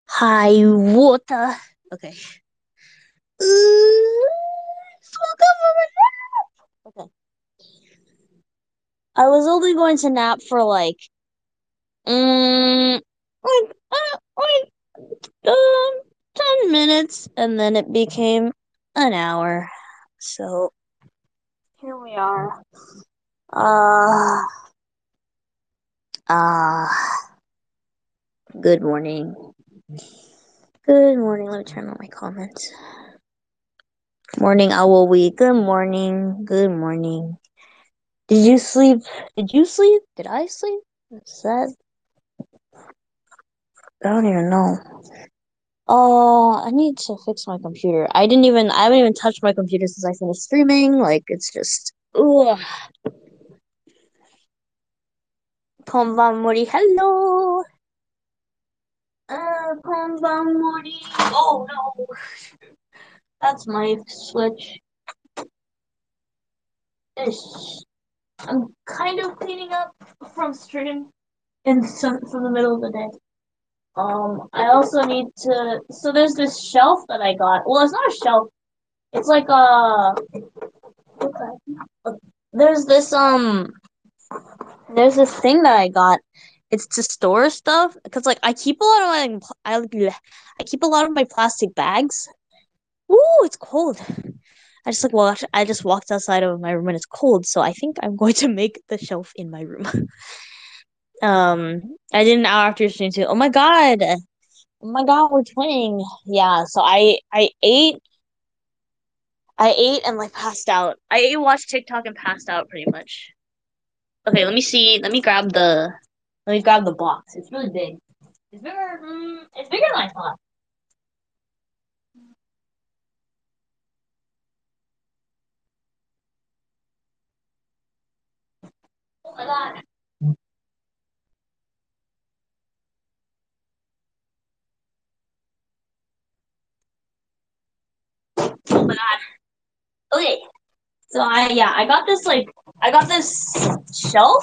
Hi, water. Okay. Just woke up from a nap. Okay. I was only going to nap for like 10 minutes, and then it became an hour. So here we are. Uh, uh, good morning. Good morning. Let me turn on my comments. Morning, owl week. Good morning. Good morning. Did you sleep? Did you sleep? Did I sleep? Is that? I don't even know. I need to fix my computer. I haven't even touched my computer since I finished streaming. Like, it's just, ugh. Konbanmori, hello. Konbanmori. Oh no, that's my switch. Ish. I'm kind of cleaning up from stream from the middle of the day. I also need to. So there's this shelf that I got. Well, it's not a shelf. It's like okay. There's this thing that I got. It's to store stuff because like I keep a lot of my plastic bags. Ooh, it's cold. I just walked outside of my room and it's cold, so I think I'm going to make the shelf in my room. I did an hour after stream too. Oh my god. Oh my god, we're twinning. Yeah, so I ate and like passed out. I ate, watched TikTok and passed out pretty much. Okay, let me see. Let me grab the box. It's really big. It's bigger. It's bigger than I thought. Oh my god. Oh my god. Okay. So I got this shelf.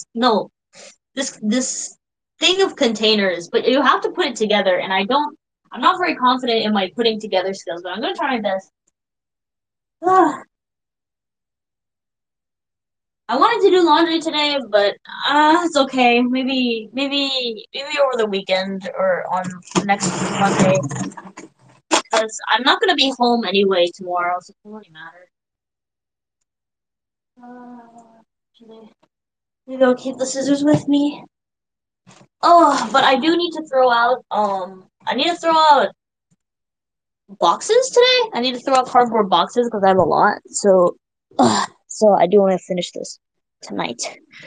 This thing of containers, but you have to put it together, and I'm not very confident in my putting together skills, but I'm gonna try my best. I wanted to do laundry today, but it's okay. Maybe over the weekend or on next Monday, because I'm not gonna be home anyway tomorrow, so it doesn't really matter. Should I maybe I'll keep the scissors with me? Oh, but I do need to throw out. I need to throw out boxes today. I need to throw out cardboard boxes because I have a lot. So I do want to finish this tonight.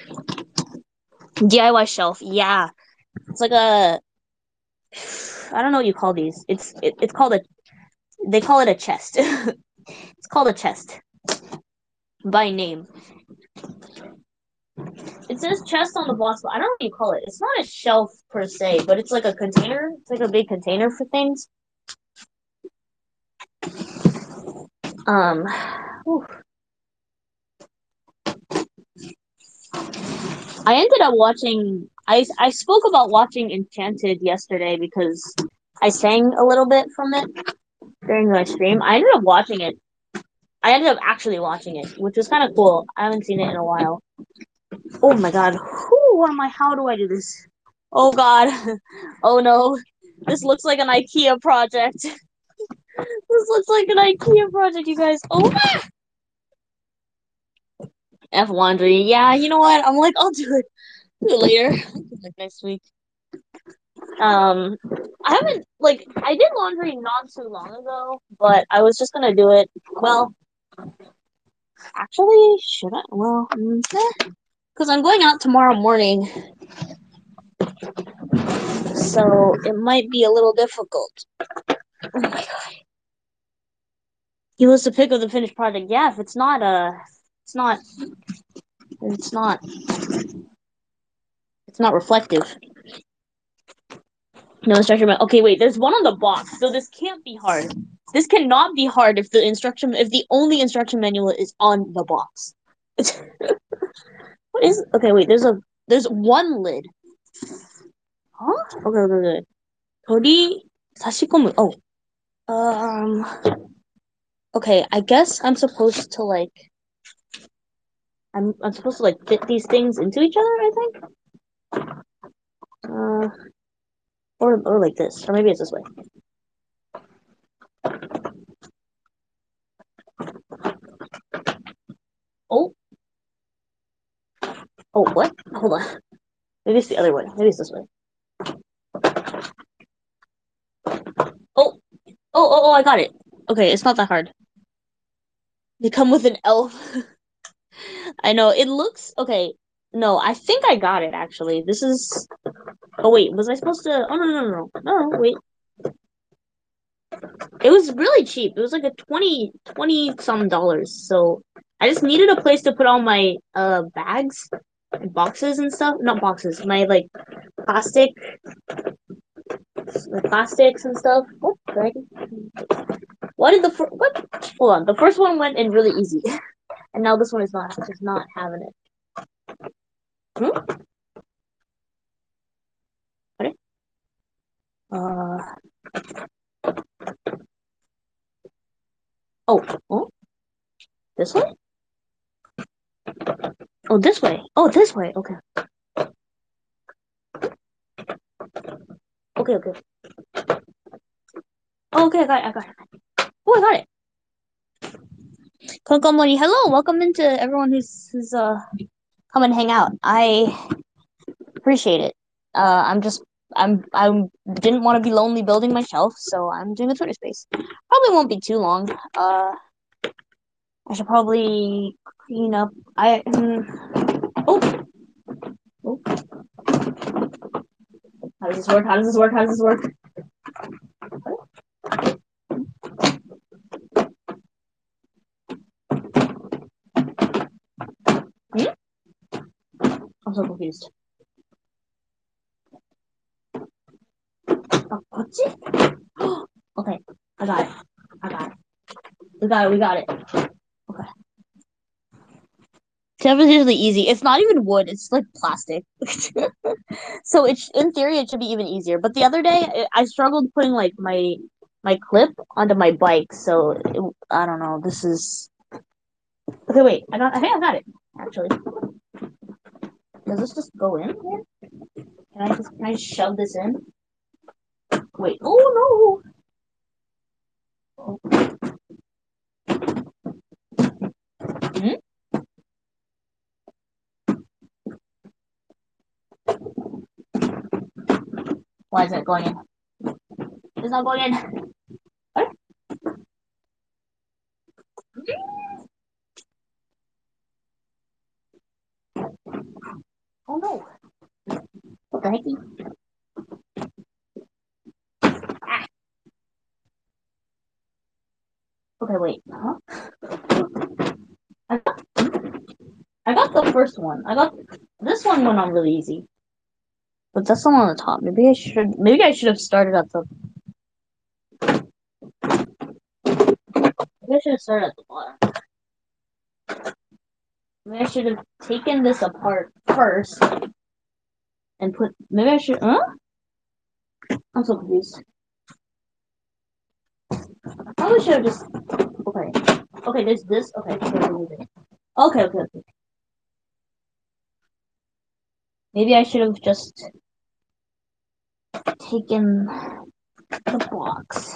DIY shelf, yeah. It's like a I don't know what you call these. It's called a they call it a chest. It's called a chest by name. It says chest on the box, but I don't know what you call it. It's not a shelf per se, but it's like a container. It's like a big container for things. Um, whew. I ended up watching. I spoke about watching Enchanted yesterday because I sang a little bit from it during my stream. I ended up watching it. I ended up actually watching it, which was kind of cool. I haven't seen it in a while. Oh my god. Whew, what am I? How do I do this? Oh god. Oh no. This looks like an IKEA project. This looks like an IKEA project, you guys. Oh my F laundry. Yeah, you know what? I'm like, I'll do it later. Like next week. Um, I haven't I did laundry not too long ago, but I was just gonna do it. Well, actually, should I? Well, because I'm going out tomorrow morning, so it might be a little difficult. Oh my god! He was the pick of the finished project. Yeah, if it's not, it's not, it's not reflective. No instruction manual. Okay, wait. There's one on the box, so this can't be hard. This cannot be hard if the only instruction manual is on the box. What is? Okay, wait. There's one lid. Huh? Okay, okay, okay. Cody. Sashikomu. Oh. Um. Okay. I guess I'm supposed to like. I'm supposed to like fit these things into each other. I think. Uh. Or like this. Or maybe it's this way. Oh. Oh. What? Hold on. Maybe it's the other way. Maybe it's this way. Oh. Oh. I got it. Okay. It's not that hard. They come with an elf. I know it looks okay. No, I think I got it actually. This is. Oh wait, was I supposed to? Oh no, wait. It was really cheap. It was like a 20 some dollars. So I just needed a place to put all my bags, and boxes and stuff. Not boxes, my like plastic, the plastics and stuff. Oh, dragon. What did what? Hold on. The first one went in really easy, and now this one is not. Just not having it. Hmm? What? Uh. Oh. Oh. This way? Oh, this way. Oh, this way. Okay. Okay. Oh, okay, I got it. Oh, I got it. Kokomori, hello. Welcome into everyone who's come and hang out. I appreciate it. I'm just I didn't want to be lonely building my shelf, so I'm doing a Twitter space. Probably won't be too long. I should probably clean up. Oh, oh. How does this work? How does this work? How does this work? Hmm? I'm so confused. Oh, what's it? Okay, I got it. I got it. We got it. Okay. Stuff is usually easy. It's not even wood. It's like plastic. So in theory it should be even easier. But the other day I struggled putting like my clip onto my bike. So I don't know. This is okay. Wait, I think I got it actually. Does this just go in here? Can I shove this in? Wait. Oh no. Hmm? Why is it going in? It's not going in. What? Oh no. What the heck? Ah. Okay, wait. Huh? I got, I got the first one. I got this one went on really easy. But that's the one on the top. Maybe I should have started at the maybe I should have started at the bottom. Maybe I should have taken this apart first and put maybe I should I'm so confused. Probably should have just okay. Okay, there's this. Okay. Maybe I should have just taken the box.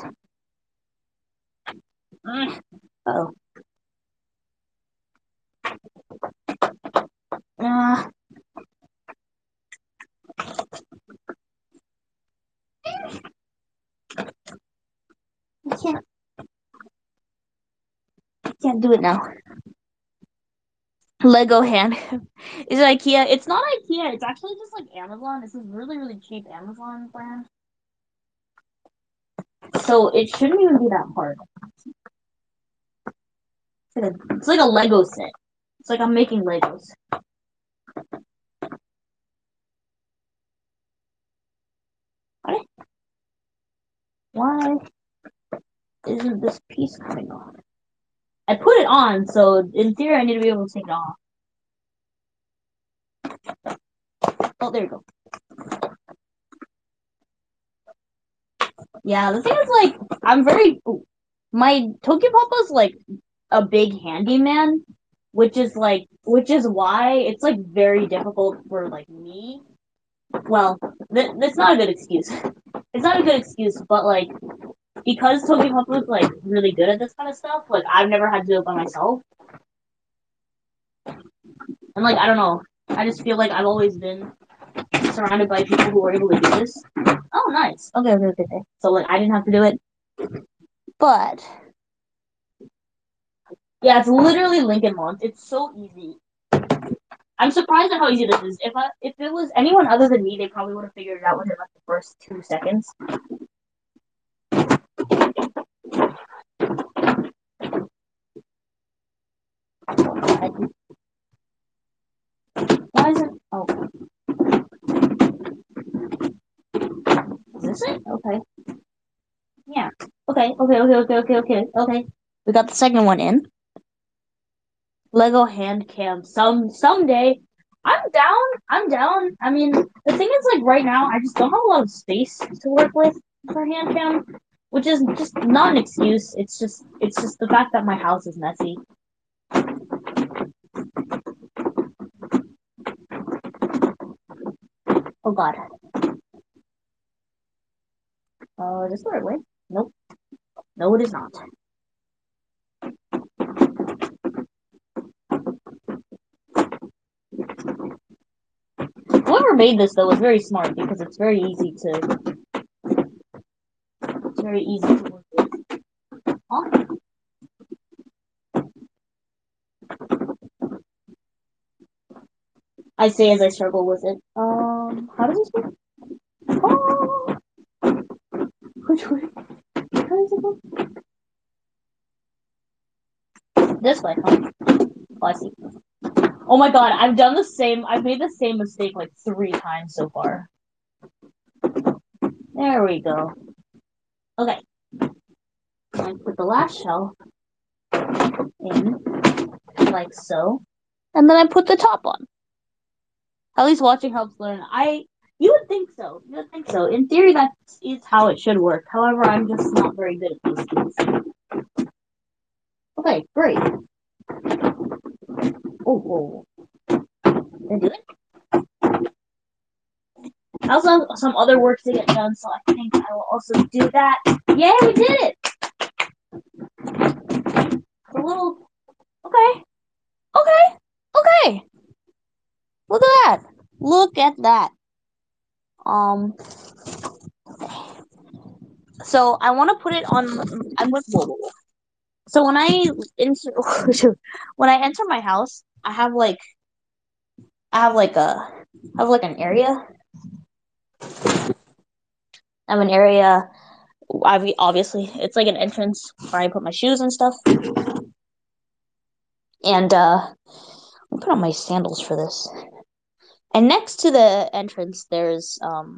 Oh. Uh, I can't do it now. Lego hand. Is it IKEA? It's not IKEA. It's actually just like Amazon. This is really cheap Amazon brand. So it shouldn't even be that hard. It's like a Lego set. It's like I'm making Legos. What? Why isn't this piece coming off? I put it on, so in theory I need to be able to take it off. Oh, there you go. Yeah, the thing is, like, my Tokyopoppa's like a big handyman, which is why it's like very difficult for like me. Well, that's not a good excuse. It's not a good excuse, but like because Tokyopoppa's like really good at this kind of stuff, like I've never had to do it by myself, and like I don't know, I just feel like I've always been surrounded by people who were able to do this. Oh, nice. Okay. So like I didn't have to do it, but yeah, it's literally Lincoln Launch. It's so easy. I'm surprised at how easy this is. If it was anyone other than me, they probably would have figured it out within like the first 2 seconds. Why isn't? Oh, is this it? Okay. Yeah. Okay. We got the second one in. Lego hand cam. Someday. I'm down. I'm down. I mean, the thing is, like right now, I just don't have a lot of space to work with for hand cam, which is just not an excuse. It's just the fact that my house is messy. Oh God. Is this the right way? Nope. No, it is not. Whoever made this though is very smart because it's very easy to work with. Huh? I say as I struggle with it. How does this work? Oh, which way? How does it go? This way, huh? Oh, I see. Oh my God, I've made the same mistake like 3 times so far. There we go. Okay. I put the last shell in like so, and then I put the top on. At least watching helps learn. You would think so. You would think so. In theory, that is how it should work. However, I'm just not very good at these things. Okay, great. Oh, did I do it? I also have some other work to get done, so I think I will also do that. Yay, we did it! It's a little. Okay, okay. Look at that. Look at that. Um. So I want to put it on. I'm with. Whoa. So when I enter, when I enter my house, I have like a, I have like an area. I have an area. Obviously, it's like an entrance where I put my shoes and stuff. And I'll put on my sandals for this. And next to the entrance, there's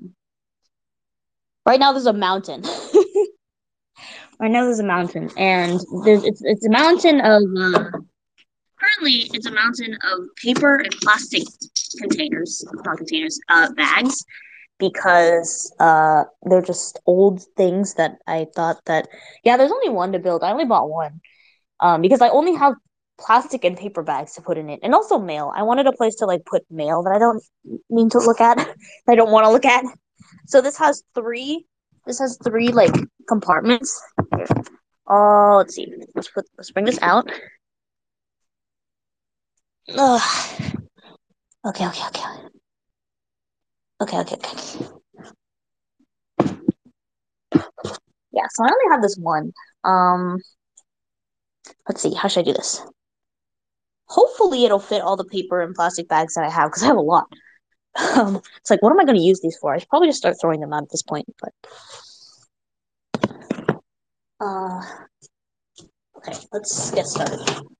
right now there's a mountain. Right now there's a mountain, and it's a mountain of currently it's a mountain of paper and plastic containers, not containers, bags, because they're just old things that I thought that yeah, there's only one to build. I only bought one because I only have plastic and paper bags to put in it, and also mail. I wanted a place to like put mail that I don't need to look at. I don't want to look at. So this has three. This has three like compartments. Oh, let's see. Let's bring this out. Ugh. Okay. Okay. Yeah, so I only have this one. Um, let's see. How should I do this? Hopefully, it'll fit all the paper and plastic bags that I have because I have a lot. It's like, what am I going to use these for? I should probably just start throwing them out at this point. But uh, okay, let's get started.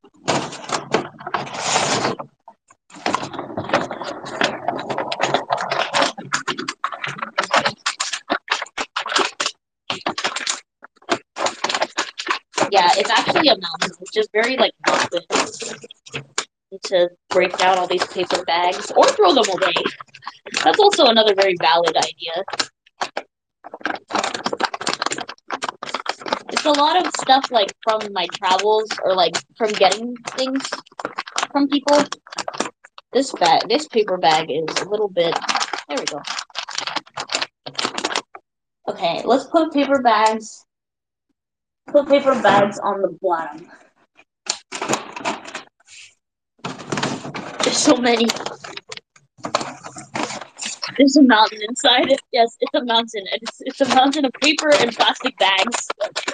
Yeah, it's actually a mountain. It's just very like not good to break down all these paper bags or throw them away. That's also another very valid idea. a lot of stuff like from my travels or like from getting things from people. This paper bag is a little bit. There we go. Okay, let's put paper bags. Put paper bags on the bottom. There's so many. There's a mountain inside it. Yes, it's a mountain. It's a mountain of paper and plastic bags.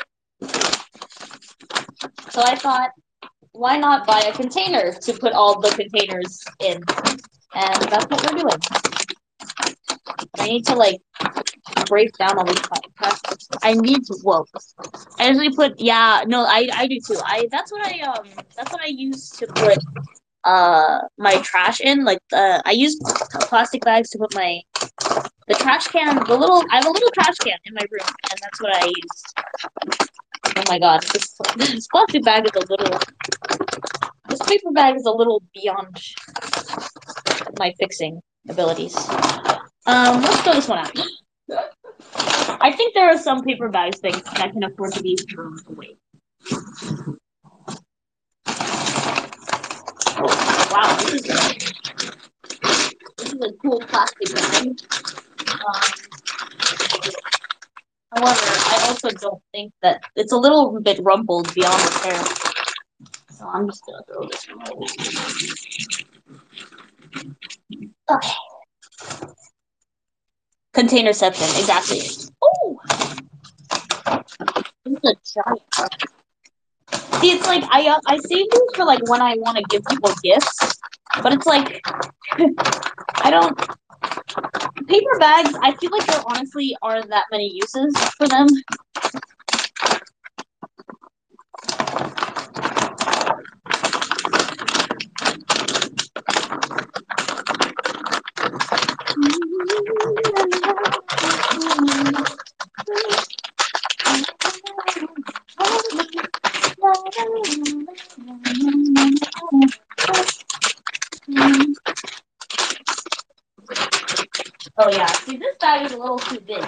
So I thought, why not buy a container to put all the containers in? And that's what we're doing. I need to like break down all these plastics. I need to. Whoa. I usually put. Yeah. No. I do too. That's what I use to put my trash in. Like I use plastic bags to put my the trash can. I have a little trash can in my room, and that's what I use. Oh my god, this plastic bag is a little. This paper bag is a little beyond my fixing abilities. Let's throw this one out. I think there are some paper bags things that can afford to be thrown away. Oh, wow, this is a cool plastic bag. However, I also don't think that it's a little bit rumpled beyond repair. So I'm just gonna throw this one away. Okay. Container section, exactly. Oh, this is a giant. See, it's like I save these for like when I want to give people gifts, but it's like I don't paper bags. I feel like there honestly aren't that many uses for them. Oh yeah, see this bag is a little too big.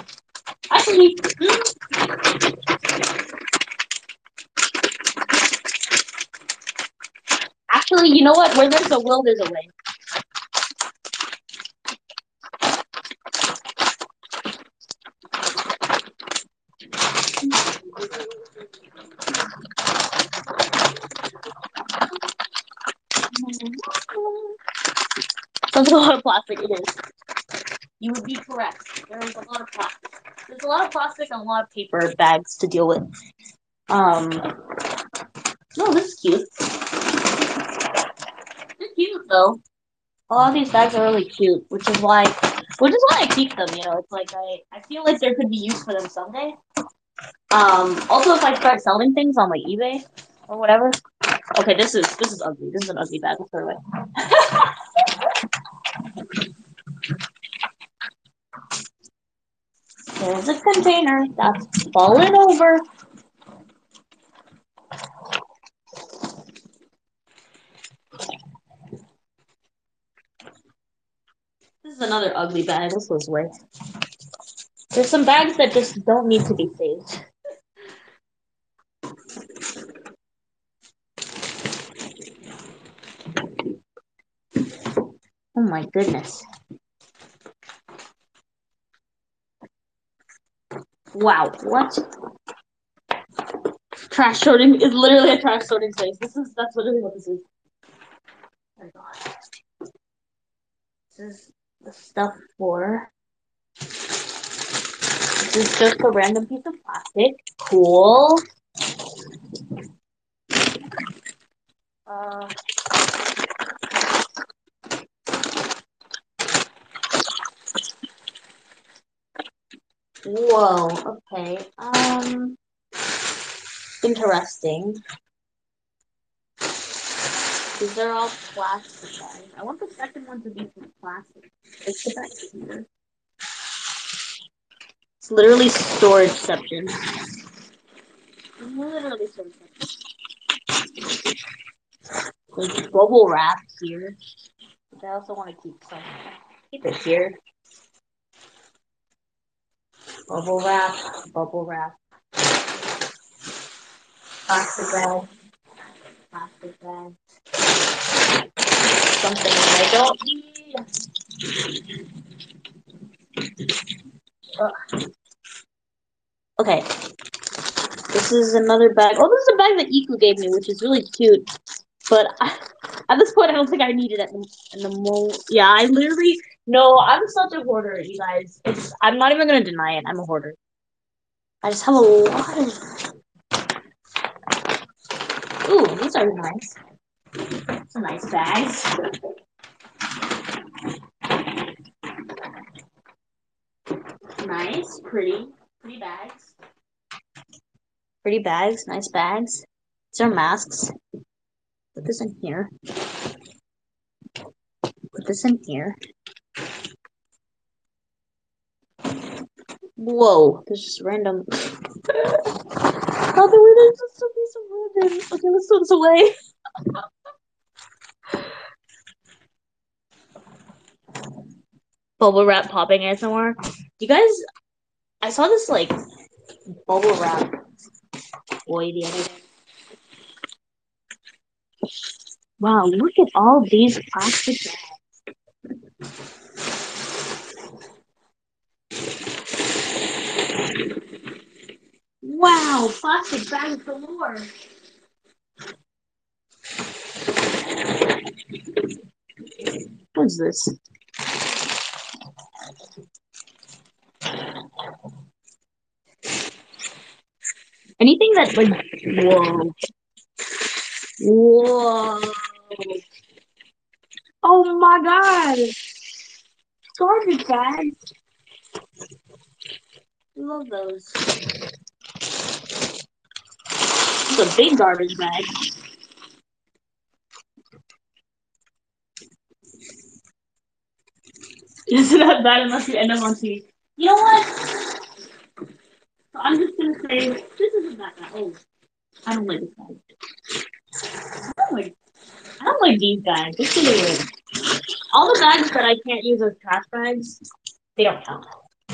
Actually, you know what? Where there's a will, there's a way. There's a lot of plastic. It is. You would be correct. There is a lot of plastic. There's a lot of plastic and a lot of paper bags to deal with. No, this is cute. They're cute though. A lot of these bags are really cute, which is why I keep them. You know, it's like I feel like there could be use for them someday. Also, if I start selling things on like eBay or whatever. Okay, this is ugly. This is an ugly bag. Let's throw it away. There's a container that's fallen over. This is another ugly bag. This goes away. There's some bags that just don't need to be saved. Oh my goodness. Wow, what? Trash sorting is literally a trash sorting space. That's literally what this is. Oh my god. This is the stuff for. This is just a random piece of plastic. Cool. Uh, whoa. Okay. Interesting. These are all plastic bags. I want the second one to be from plastic. It's the back here. It's literally storage section. Literally storage section. There's bubble wrap here. But I also want to keep some. Keep it here. Bubble wrap. Bubble wrap. Plastic bag, plastic bag. Something I don't need. Ugh. Okay, this is another bag. Oh, this is a bag that Iku gave me, which is really cute. But at this point, I don't think I need it in the moment. Yeah, I literally no. I'm such a hoarder, you guys. I'm not even gonna deny it. I'm a hoarder. I just have a lot of. Ooh, these are nice. Some nice bags. Nice, pretty bags. Pretty bags, nice bags. These are masks. Put this in here. Put this in here. Whoa, there's just random. Oh, there's just a piece of ribbon. Okay, let's throw this away. Bubble wrap popping ASMR. You guys, I saw this like bubble wrap toy the other day. Wow, look at all these plastic bags. Wow, plastic bags galore. What's this? Anything that like whoa. Whoa. Oh my god. Garbage bags. Love those. It's a big garbage bag. Isn't that bad unless you end up on TV? You know what? So I'm just gonna say this isn't that bad. Oh, I don't like this guy. I don't like these guys. This is weird. All the bags that I can't use as trash bags, they don't count.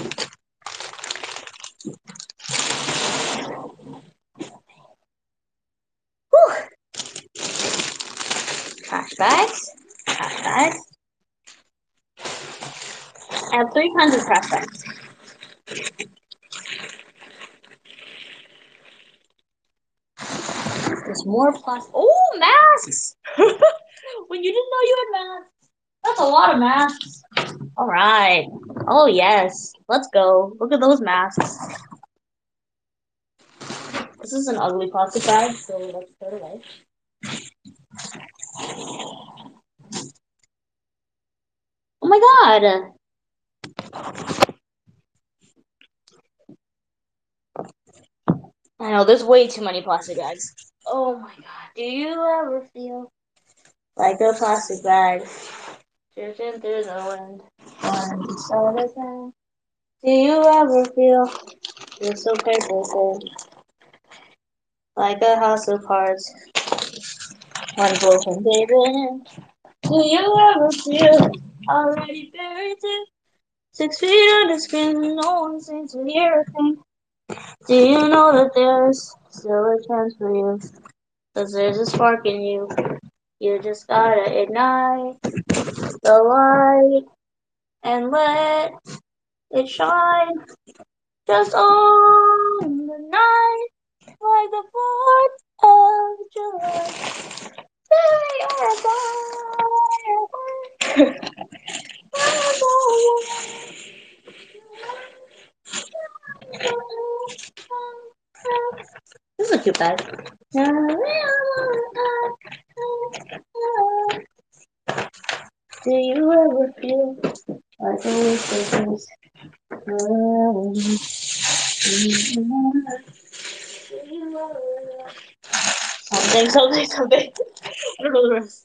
Whew. Trash bags. Trash bags. I have three kinds of trash bags. There's more plastic. Oh, masks! When you didn't know you had masks. That's a lot of masks. All right. Oh, yes. Let's go. Look at those masks. This is an ugly plastic bag, so let's throw it away. Oh my god. I know, there's way too many plastic bags. Oh my god. Do you ever feel like a plastic bag drifting through the wind? One side of time. Do you ever feel you're so capable, like a house of cards, one broken baby? Do you ever feel already buried deep, 6 feet under skin, no one seems to hear a thing? Do you know that there's still a chance for you? 'Cause there's a spark in you. You just gotta ignite the light and let it shine. Just on the night, like the 4th of July. There you're a fire. This is a cute bag. Do you ever feel like a wish of something. I don't know the rest.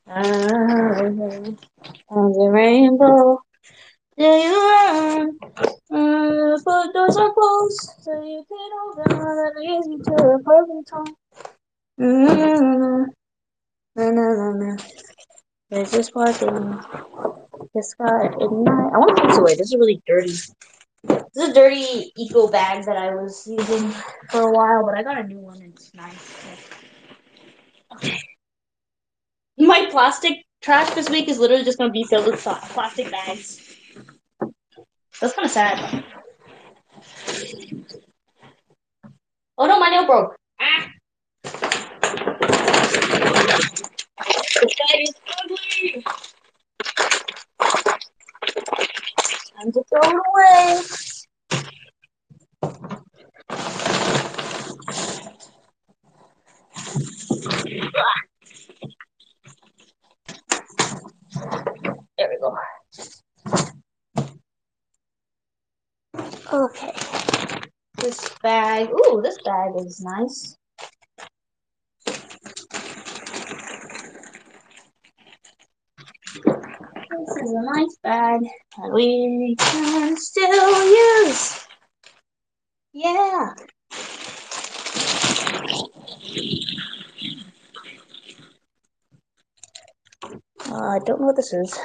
On the rainbow, do you run? But doors are closed, so you can open one that leads you to a perfect home. Na, na, na, na. There's this spark in the sky at night. I want to put this away. This is really dirty. This is a dirty eco bag that I was using for a while, but I got a new one and it's nice. Okay. My plastic trash this week is literally just gonna be filled with plastic bags. That's kind of sad. Oh no, my nail broke. Ah, this bag is ugly. Time to throw it away. There we go. Okay. This bag. Ooh, this bag is nice. This is a nice bag that we can still use. Yeah. I don't know what this is.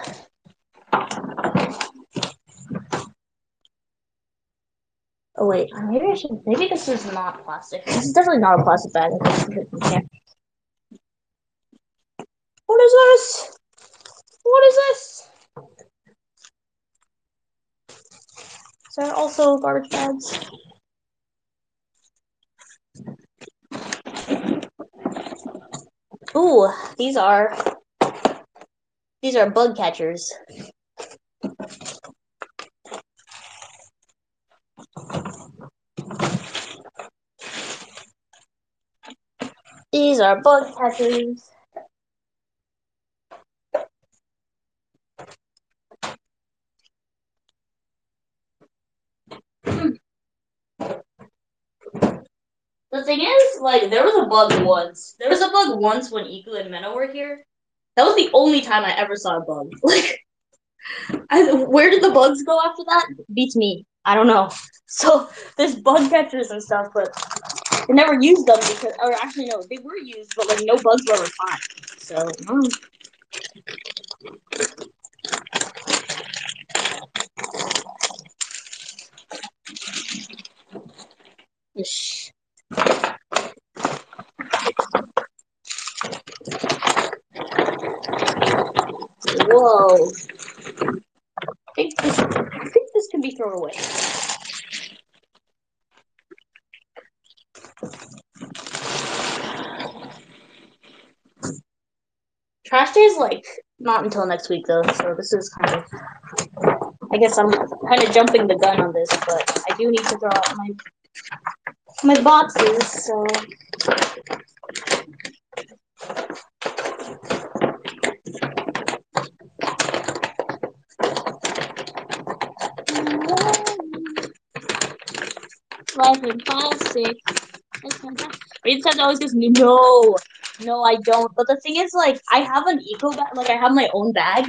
Oh wait, maybe I should. Maybe this is not plastic. This is definitely not a plastic bag. Yeah. What is this? What is this? Is there also garbage bags? Ooh, these are bug catchers. These are bug catchers. The thing is, like, there was a bug once. There was a bug once when Iku and Menno were here. That was the only time I ever saw a bug. Like, where did the bugs go after that? Beats me. I don't know. So there's bug catchers and stuff, but they never used them because, or actually no, they were used, but like no bugs were ever caught. So Ish. Whoa. I think this can be thrown away. Trash day is like not until next week though, so this is kind of. I guess I'm kind of jumping the gun on this, but I do need to throw out my boxes. So life in plastic. Reed says always goes, no, I don't. But the thing is, like, I have an eco bag. Like, I have my own bag.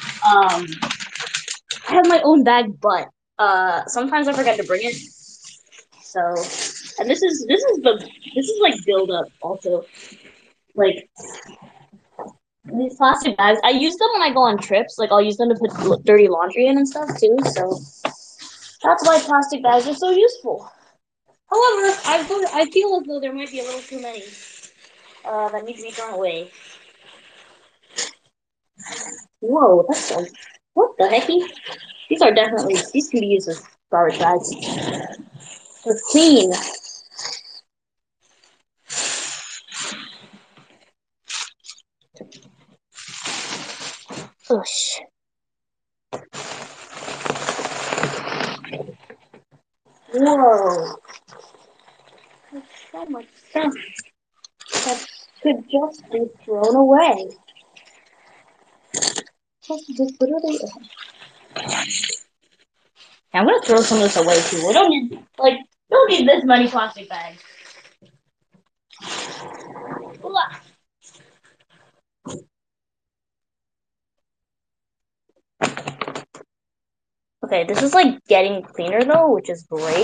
I have my own bag, but sometimes I forget to bring it. So, and this is like build up also. Like these plastic bags, I use them when I go on trips. Like I'll use them to put dirty laundry in and stuff too. So that's why plastic bags are so useful. However, I feel as though there might be a little too many that need to be thrown away. Whoa, that's like, what the hecky? These can be used as garbage bags. They're clean. Oosh. Whoa. There's so much stuff that could just be thrown away. Just literally. Yeah, I'm gonna throw some of this away too. We don't need this many plastic bags. Okay, this is like getting cleaner though, which is great.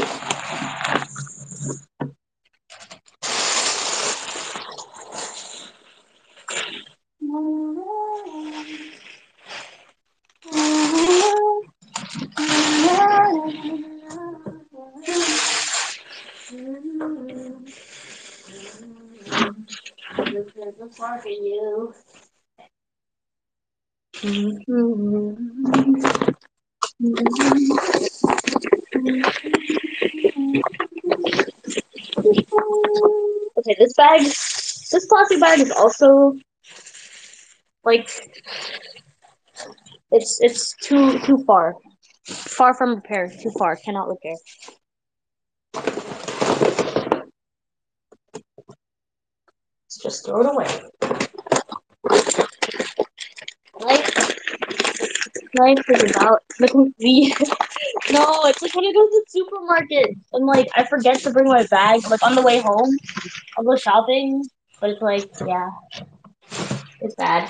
This far for you. Okay, this plastic bag is also like it's too far from repair, too far, cannot repair. Let's just throw it away. Life, life is about the no, it's like when I go to the supermarket and like I forget to bring my bag. Like on the way home, I'll go shopping, but it's like yeah, it's bad.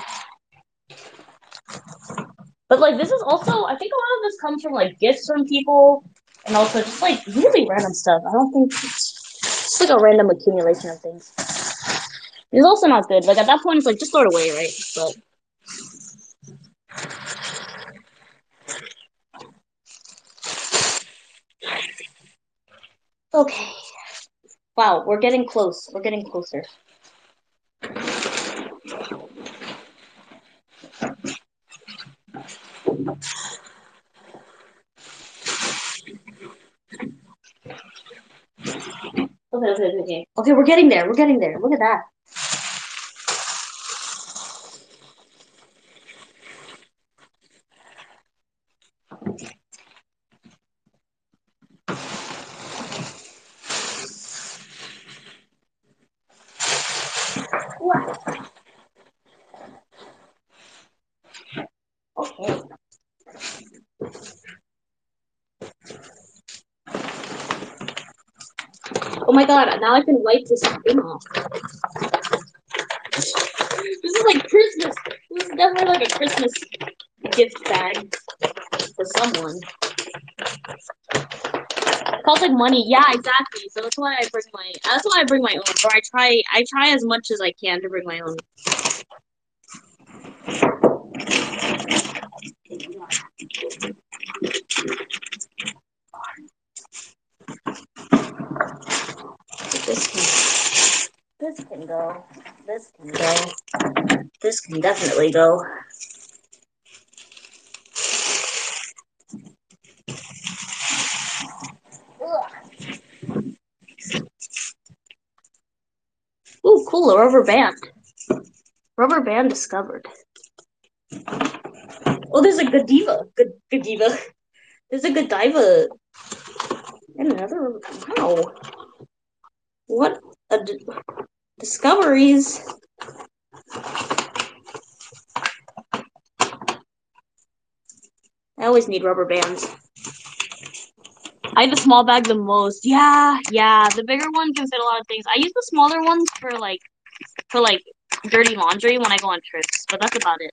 But like this is also I think a lot of this comes from like gifts from people and also just like really random stuff. I don't think it's like a random accumulation of things. It's also not good. Like at that point, it's like just throw it away, right? But okay. Wow, we're getting close. We're getting closer. Okay. Okay, we're getting there. We're getting there. Look at that. Wow. Okay. Oh my god, now I can wipe this thing off. This is like Christmas. This is definitely like a Christmas gift bag for someone. It costs like money. Yeah, exactly. So that's why I bring my own. Or I try as much as I can to bring my own. This can go. This can go. This can definitely go. Ugh. Ooh, cool, a rubber band. Rubber band discovered. Oh, there's a Godiva. Godiva. There's a Godiva. And another. Wow. What a discoveries. I always need rubber bands. I have the small bag the most. Yeah, yeah. The bigger one can fit a lot of things. I use the smaller ones for like dirty laundry when I go on trips, but that's about it.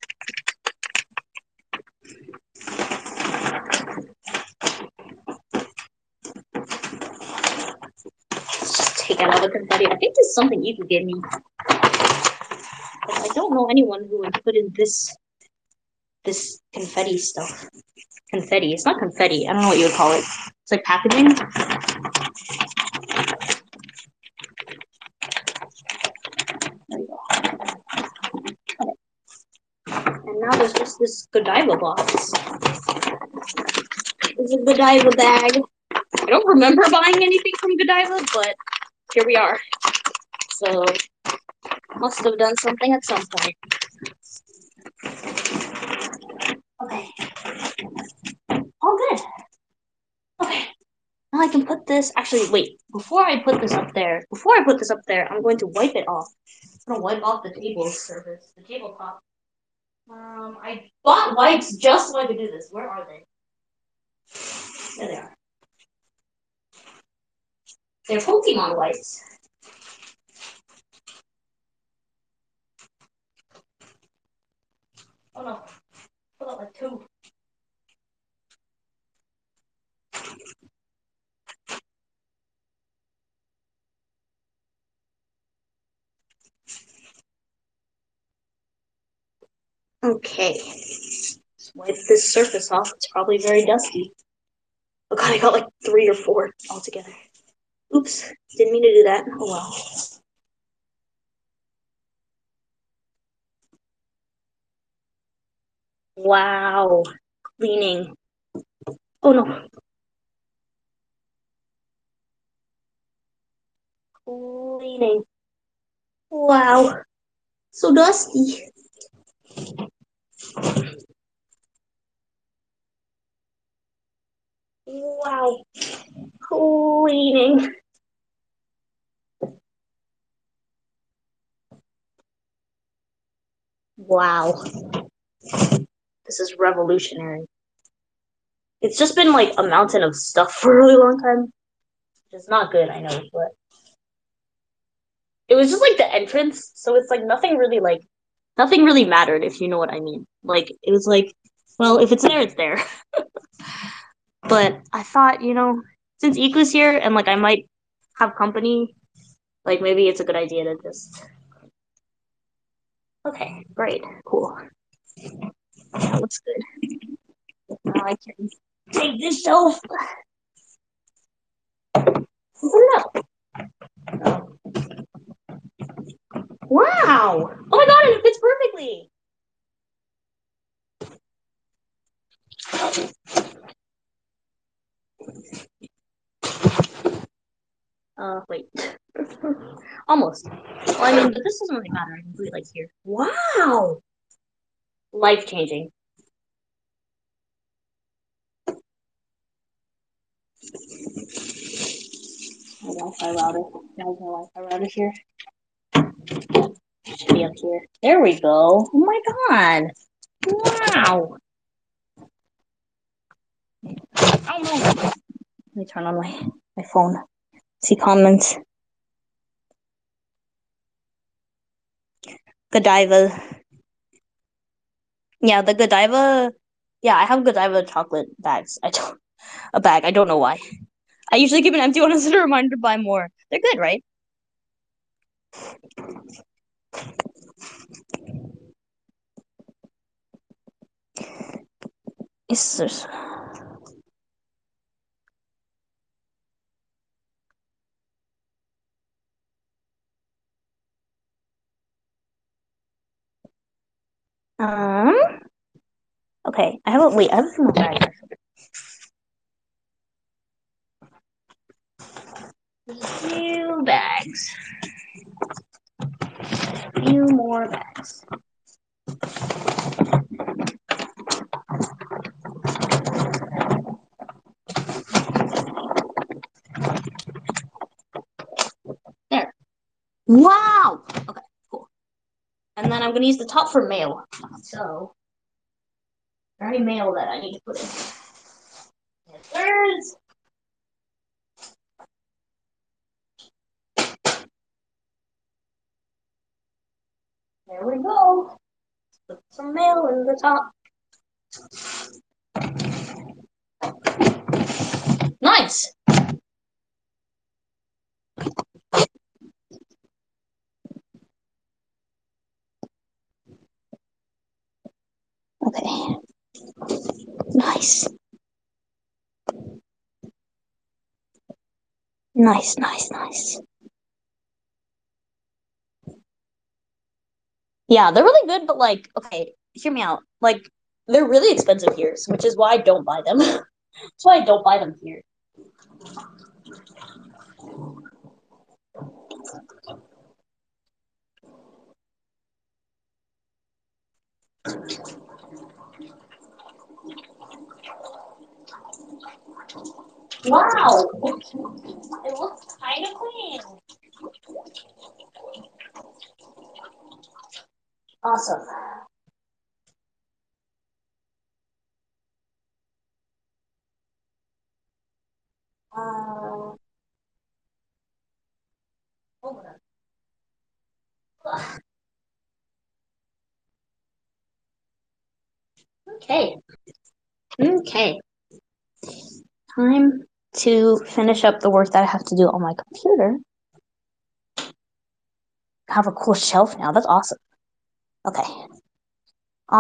Let's just take out all the confetti. I think this is something you could give me. I don't know anyone who would put in this confetti stuff. Confetti. It's not confetti. I don't know what you would call it. It's like packaging. There we go. And now there's just this Godiva box. This is a Godiva bag. I don't remember buying anything from Godiva, but here we are. So must have done something at some point. Okay. All good. Okay. Now I can put this. Actually, wait. Before I put this up there, I'm going to wipe it off. I'm gonna wipe off the table surface, the tabletop. I bought wipes just so I could do this. Where are they? There they are. They're Pokemon wipes. Oh no. Put up like two. Okay. Let's wipe this surface off. It's probably very dusty. Oh god, I got like 3 or 4 altogether. Oops, didn't mean to do that. Oh well. Wow. Cleaning. Oh no. Cleaning. Wow. So dusty. Wow. Cleaning. Wow. This is revolutionary. It's just been like a mountain of stuff for a really long time. It's not good, I know, but it was just like the entrance, so it's like nothing really mattered if you know what I mean. Like it was like, well, if it's there, it's there. But I thought, since Iku's here and like I might have company, like maybe it's a good idea to just okay, great, cool. That looks good. Now I can take this shelf. No. Wow. Oh my god, it fits perfectly. Wait. Almost. Well, I mean, but this doesn't really matter. I can put it like here. Wow. Life changing. My Wi-Fi router. That was my Wi-Fi router here. It should be up here. There we go. Oh my god. Wow. Oh no. Let me turn on my phone. See comments. Godiva. Yeah, the Godiva. Yeah, I have Godiva chocolate bags. I don't a bag. I don't know why. I usually keep an empty one as a reminder to buy more. They're good, right? Is there's um okay. I have a few more bags. Few bags. Few more bags. There. Wow. Okay, cool. And then I'm gonna use the top for mail. So any mail that I need to put in. There's there we go. Put some mail in the top. Nice. Okay. Nice. Nice, nice, nice. Yeah, they're really good, but like, okay, hear me out. Like, they're really expensive here, which is why I don't buy them. That's why I don't buy them here. Wow, it looks kind of clean. Awesome. Uh, okay. Okay. Time to finish up the work that I have to do on my computer. I have a cool shelf now. That's awesome. Okay.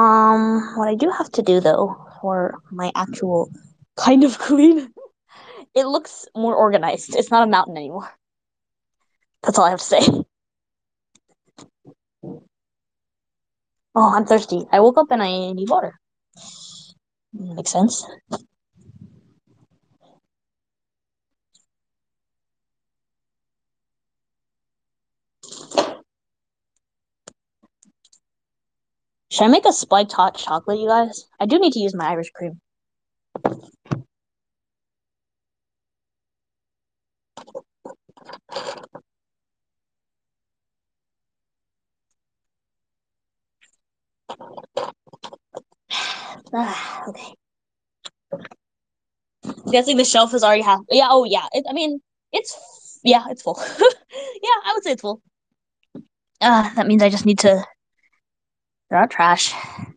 What I do have to do though for my actual kind of clean it looks more organized. It's not a mountain anymore. That's all I have to say. Oh, I'm thirsty. I woke up and I need water. Makes sense. Should I make a spiked hot chocolate, you guys? I do need to use my Irish cream. Okay. I'm guessing the shelf is already half. Yeah. Oh, yeah. I mean, it's full. Yeah, I would say it's full. That means I just need to throw out trash.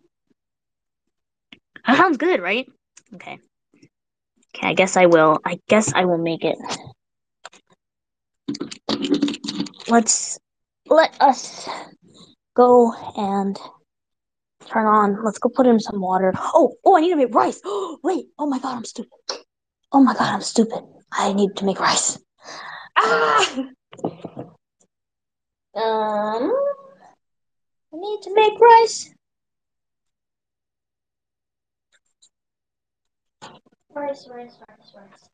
That sounds good, right? Okay. Okay. I guess I will. I guess I will make it. Let's let us go and turn on. Let's go put in some water. Oh, I need to make rice. Wait. Oh my god, I'm stupid. Oh my god, I'm stupid. I need to make rice. Ah! I need to make rice. Rice, rice, rice, rice.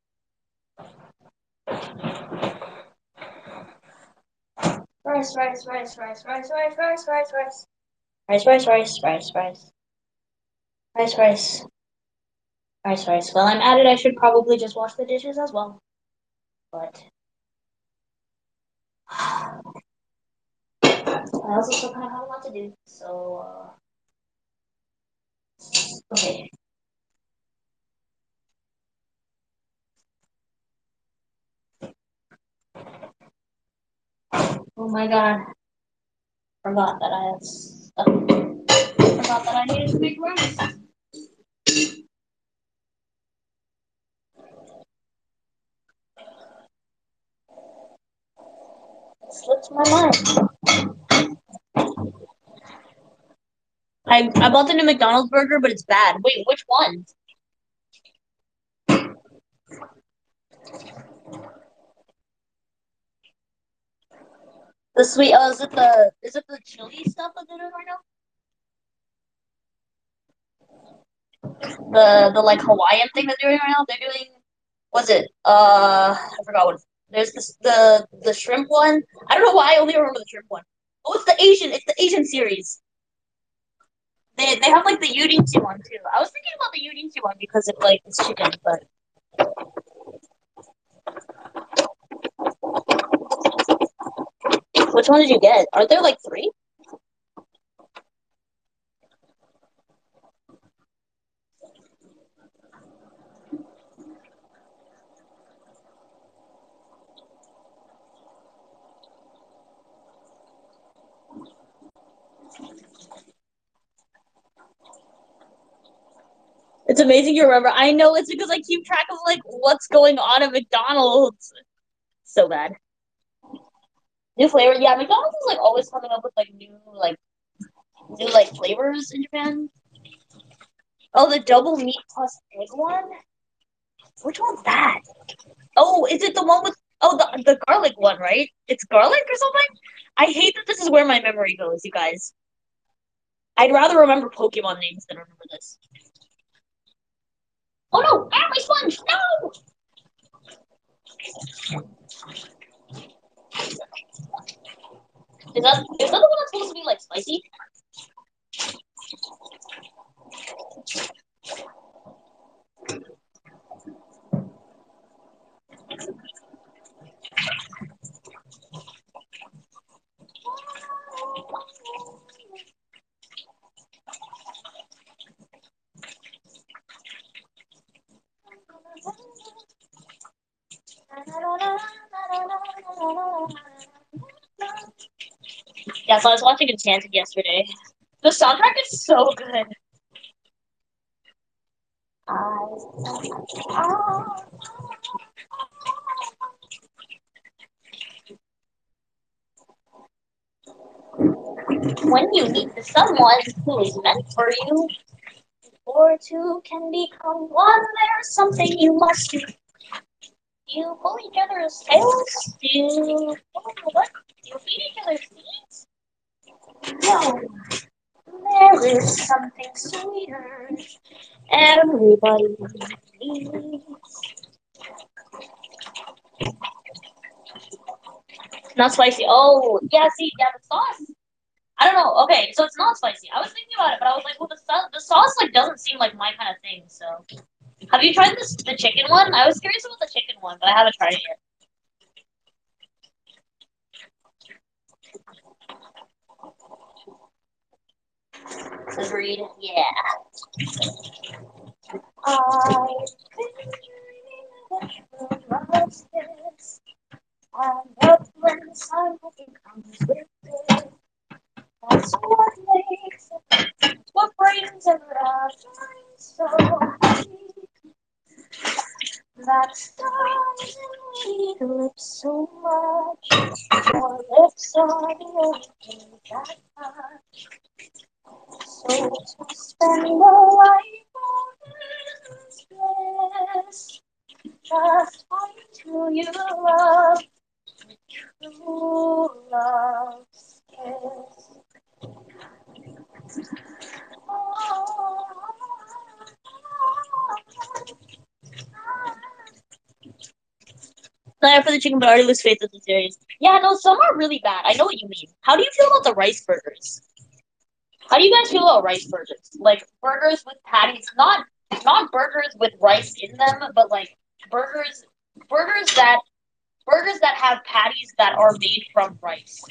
Rice, rice, rice, rice, rice, rice, rice, rice, rice. Rice, rice, rice, rice, rice. Rice, rice, rice, rice. While I'm at it, I should probably just wash the dishes as well. But I also still kind of have a lot to do. So, okay. Oh my god. Forgot that I had stuff. Forgot that I needed to make rice. It slipped my mind. I bought the new McDonald's burger, but it's bad. Wait, which one? The sweet. Oh, is it the chili stuff that they're doing right now? The like Hawaiian thing that they're doing right now. They're doing. Was it? I forgot what. There's this the shrimp one. I don't know why I only remember the shrimp one. Oh, it's the Asian. It's the Asian series. They have like the Udinsu one too. I was thinking about the Udinsu one because of like it's chicken, but which one did you get? Are there like three? It's amazing you remember. I know it's because I keep track of like what's going on at McDonald's. So bad. New flavor. Yeah, McDonald's is like always coming up with like new flavors in Japan. Oh, the double meat plus egg one. Which one's that? Oh, is it the one with the garlic one, right? It's garlic or something? I hate that this is where my memory goes, you guys. I'd rather remember Pokemon names than remember this. Oh no! Ah, my sponge! No! Is that the one that's supposed to be like spicy? Yeah, so I was watching Enchanted yesterday. The soundtrack is so good. When you meet someone who is meant for you, or two can become one. There's something you must do. you pull each other's tails? Do you what? Do you feed each other's feet? No. There is something sweeter. Everybody needs. Not spicy. Oh, yeah. See, yeah, the sauce. I don't know. Okay, so it's not spicy. I was thinking about it, but I was like, well, the sauce like doesn't seem like my kind of thing. So, have you tried the chicken one? I was curious about the chicken one, but I haven't tried it yet. Agreed. Yeah. I've been dreaming that you loves this, and that when the sun comes with it, that's what makes it, what brings it out so happy. That stars need lips so much, your lips are the only thing that touch. So to spend a life on this bliss, just find who you love, true love's kiss. Sorry for the chicken, but I already lose faith in the series. Yeah, no, some are really bad. I know what you mean. How do you feel about the rice burgers? How do you guys feel about rice burgers? Like burgers with patties, not burgers with rice in them, but like burgers burgers that burgers that have patties that are made from rice.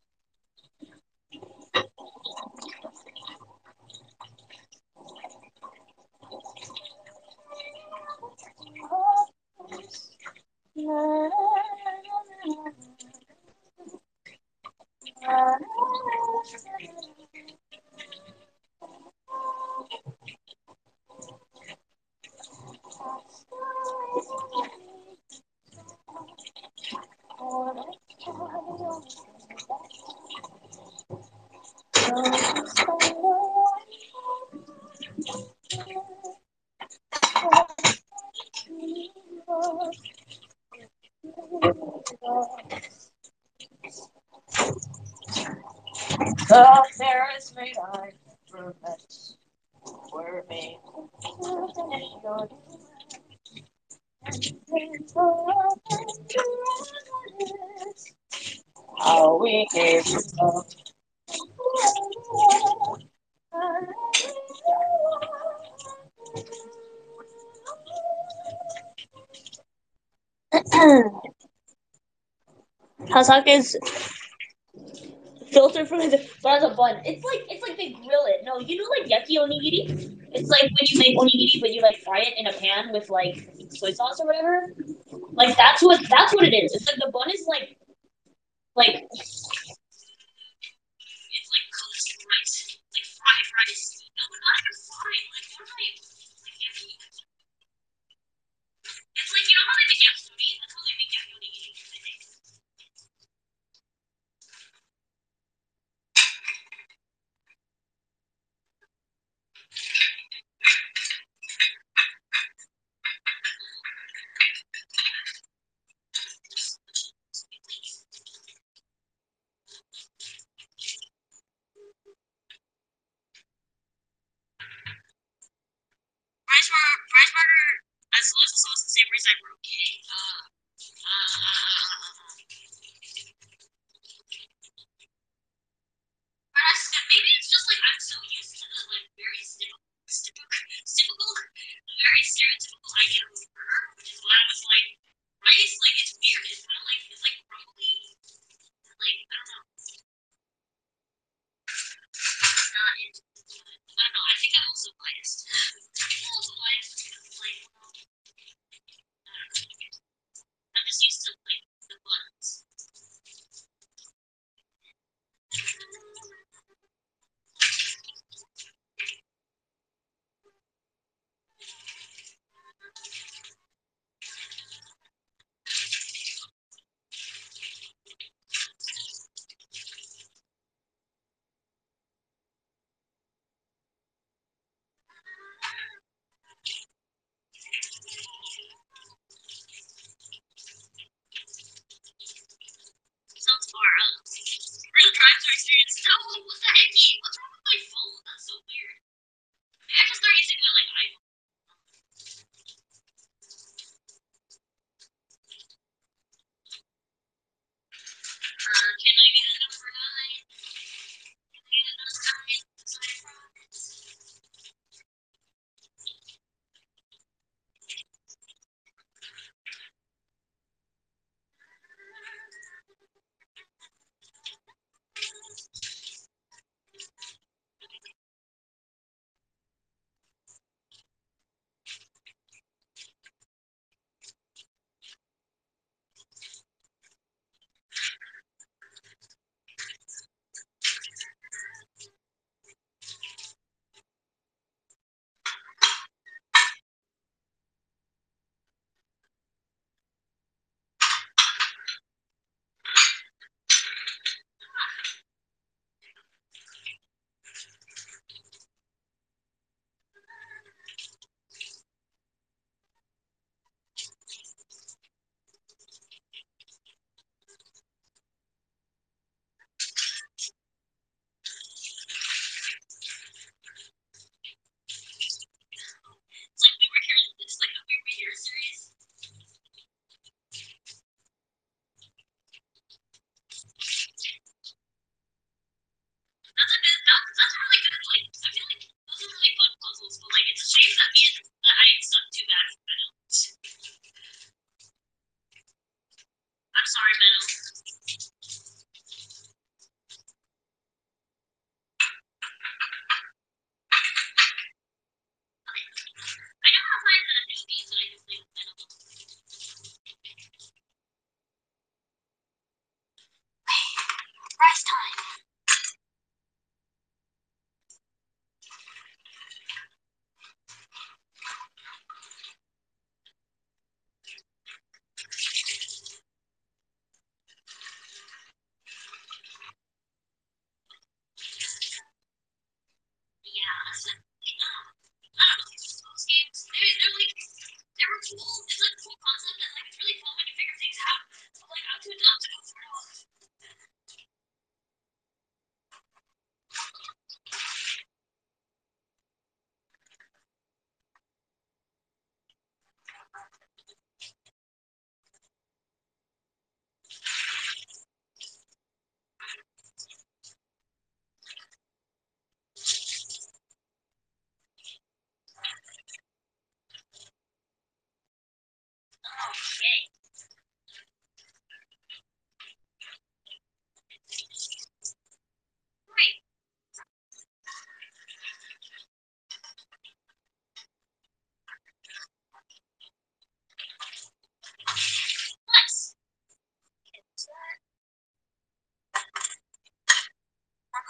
The fairest maid I ever met were made to finish your how we gave love. Hasake's filter from the front of the bun. It's like they grill it. No, you know like yaki onigiri. It's like when you make onigiri, but you like fry it in a pan with like soy sauce or whatever. Like that's what it is. It's like the bun is like it's like cooked rice, like fried rice. No, but not even fried. Like fried. Like yaki. It's like you know how they make yakitori. That's how they make yaki onigiri. I think. Rice burger, as long as the sauce is the same rice, we're okay. But maybe it's just like I'm so used to the like very typical, very stereotypical idea of a burger, which is why I was like, rice, like it's weird. It's kind of like it's like crumbly, like I don't know, not into it. I don't know. I think I'm also biased. I'm also biased because like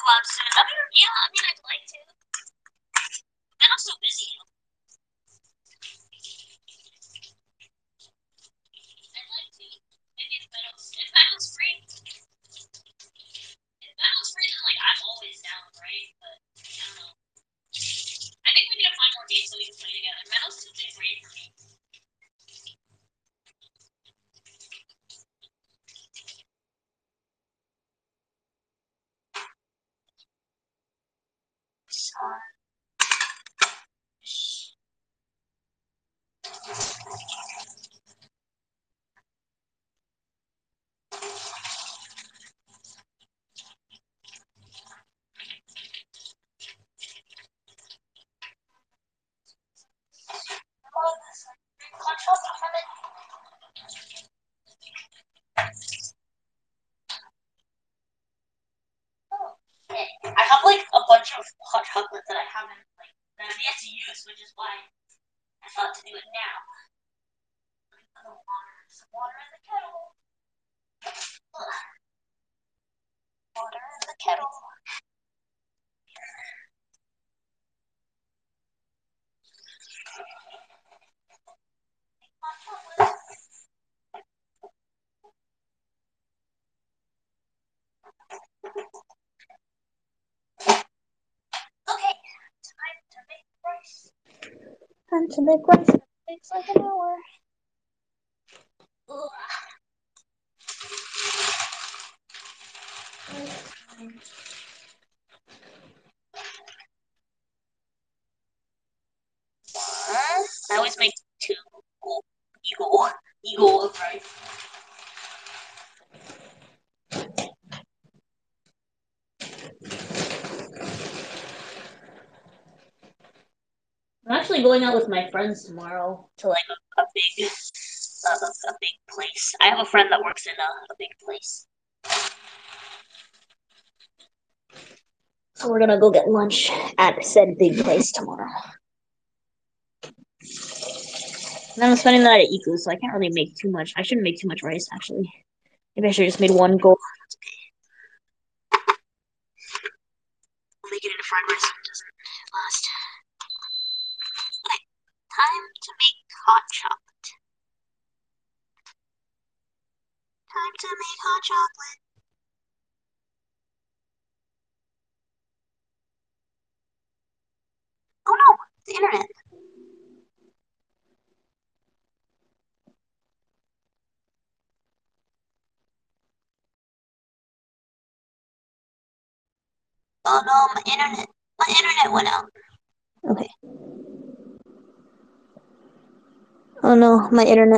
collab soon. Yeah, I mean, I'd like to. And I'm so busy. I'd like to. Maybe if Metal's free. If Metal's free, then like I'm always down, right? But I don't know. I think we need to find more games that we can play together. Metal's too big for me. I have like a bunch of hot chocolate that I haven't like that I've yet to use, which is why I thought to do it now. Some water in the kettle. Water in the kettle. Okay, time to make rice. Time to make rice. It takes like an hour. Ugh. I always make two eagle of rice. I'm actually going out with my friends tomorrow to like a big place. I have a friend that works in a big place, so we're gonna go get lunch at said big place tomorrow. And I'm spending that at Iku, so I can't really make too much. I shouldn't make too much rice actually. Maybe I should have just made one go. I'll make it into fried rice so it doesn't last. Okay, time to make hot chocolate. Time to make hot chocolate. Oh no, the internet. Oh no, my internet went out. Okay. Oh no,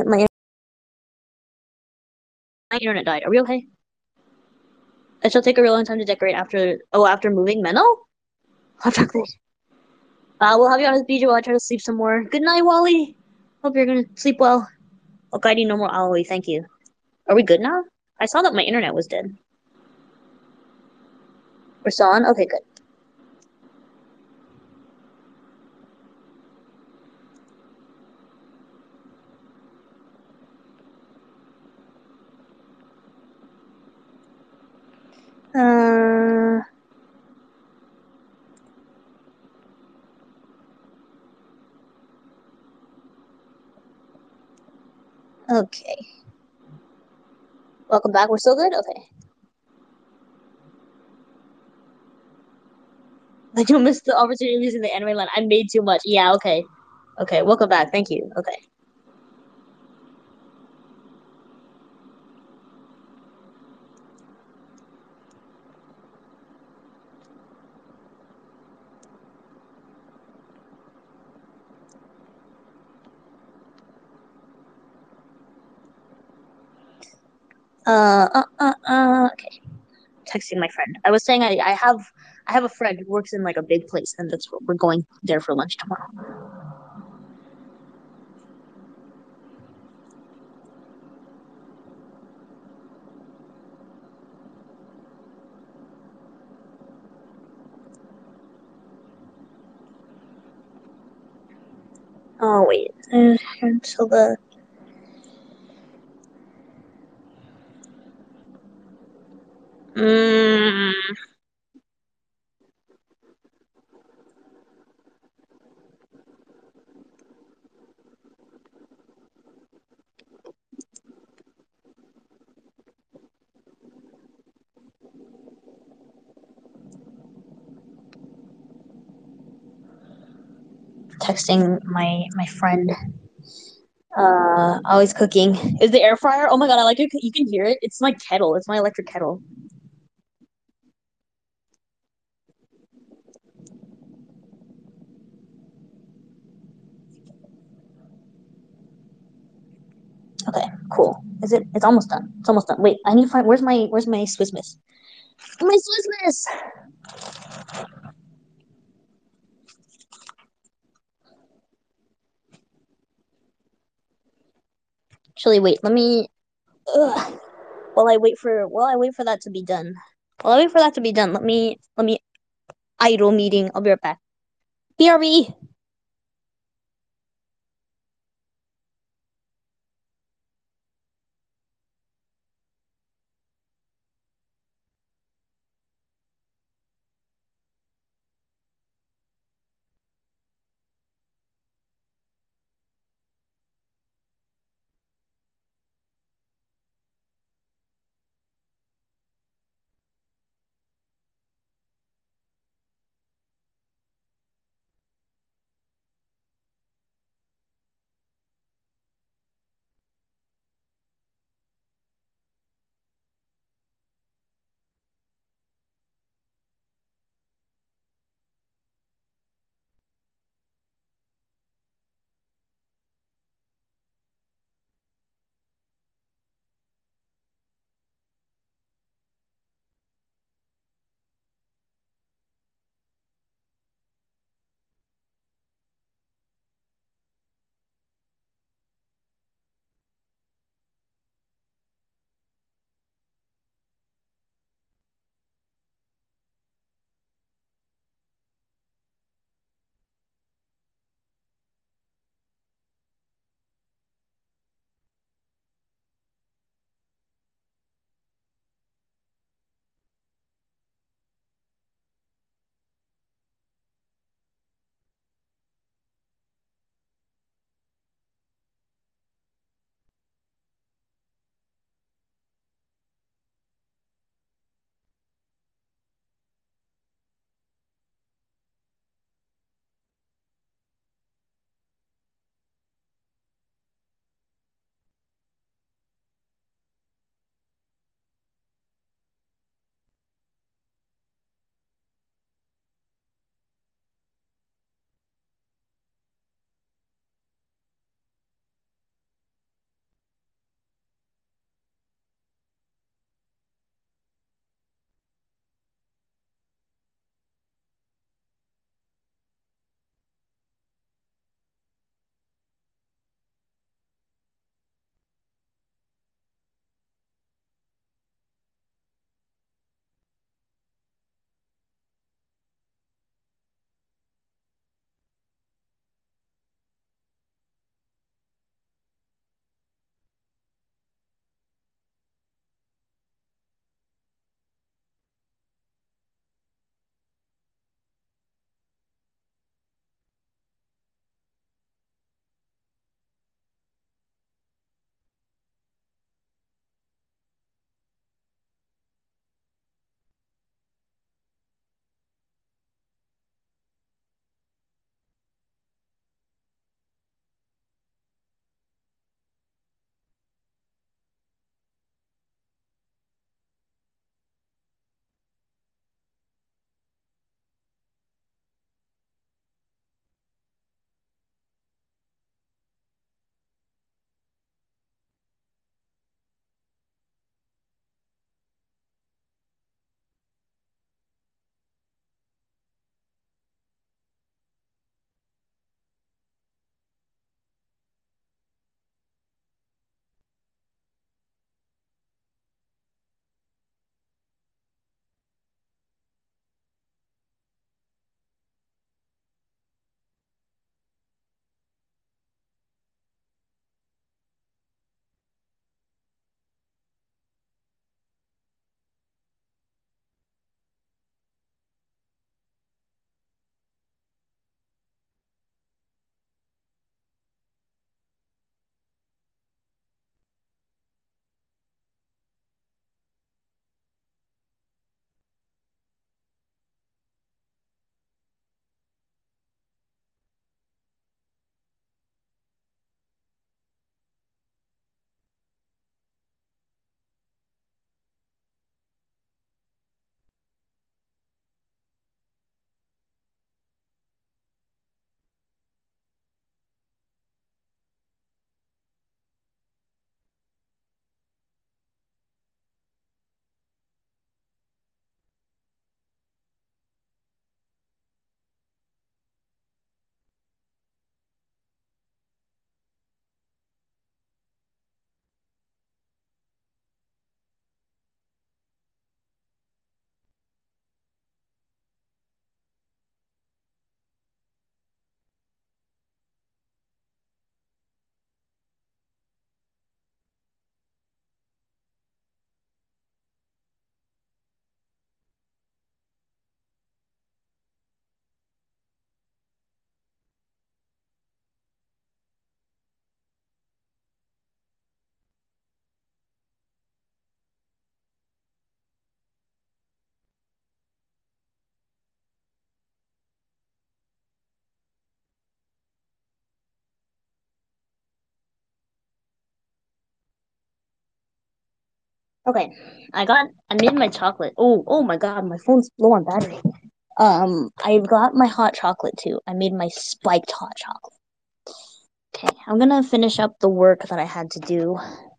my internet died. Are we okay? It shall take a real long time to decorate after moving. Menno? Hot chocolate. We'll have you on his BJ while I try to sleep some more. Good night, Wally. Hope you're gonna sleep well. Okay, I need no more Aloe, thank you. Are we good now? I saw that my internet was dead. We're still on? Okay, good. Uh, okay. Welcome back. We're still good? Okay. I don't miss the opportunity of using the anime line. I made too much. Yeah, okay. Okay, welcome back. Thank you. Okay. Okay. Texting my friend. I was saying I have a friend who works in like a big place, and that's what we're going there for lunch tomorrow. Oh wait, until the mm, texting my friend. Always cooking. Is the air fryer? Oh my god, I like it. You can hear it. It's my kettle. It's my electric kettle. Okay, cool. Is it? It's almost done. It's almost done. Wait, I need to find. Where's my Swiss Miss? My Swiss Miss. Actually, wait. Let me. Ugh. While I wait for that to be done. While I wait for that to be done, let me idle meeting. I'll be right back. BRB. Okay, I made my chocolate. Oh my God, my phone's low on battery. I've got my hot chocolate too. I made my spiked hot chocolate. Okay, I'm gonna finish up the work that I had to do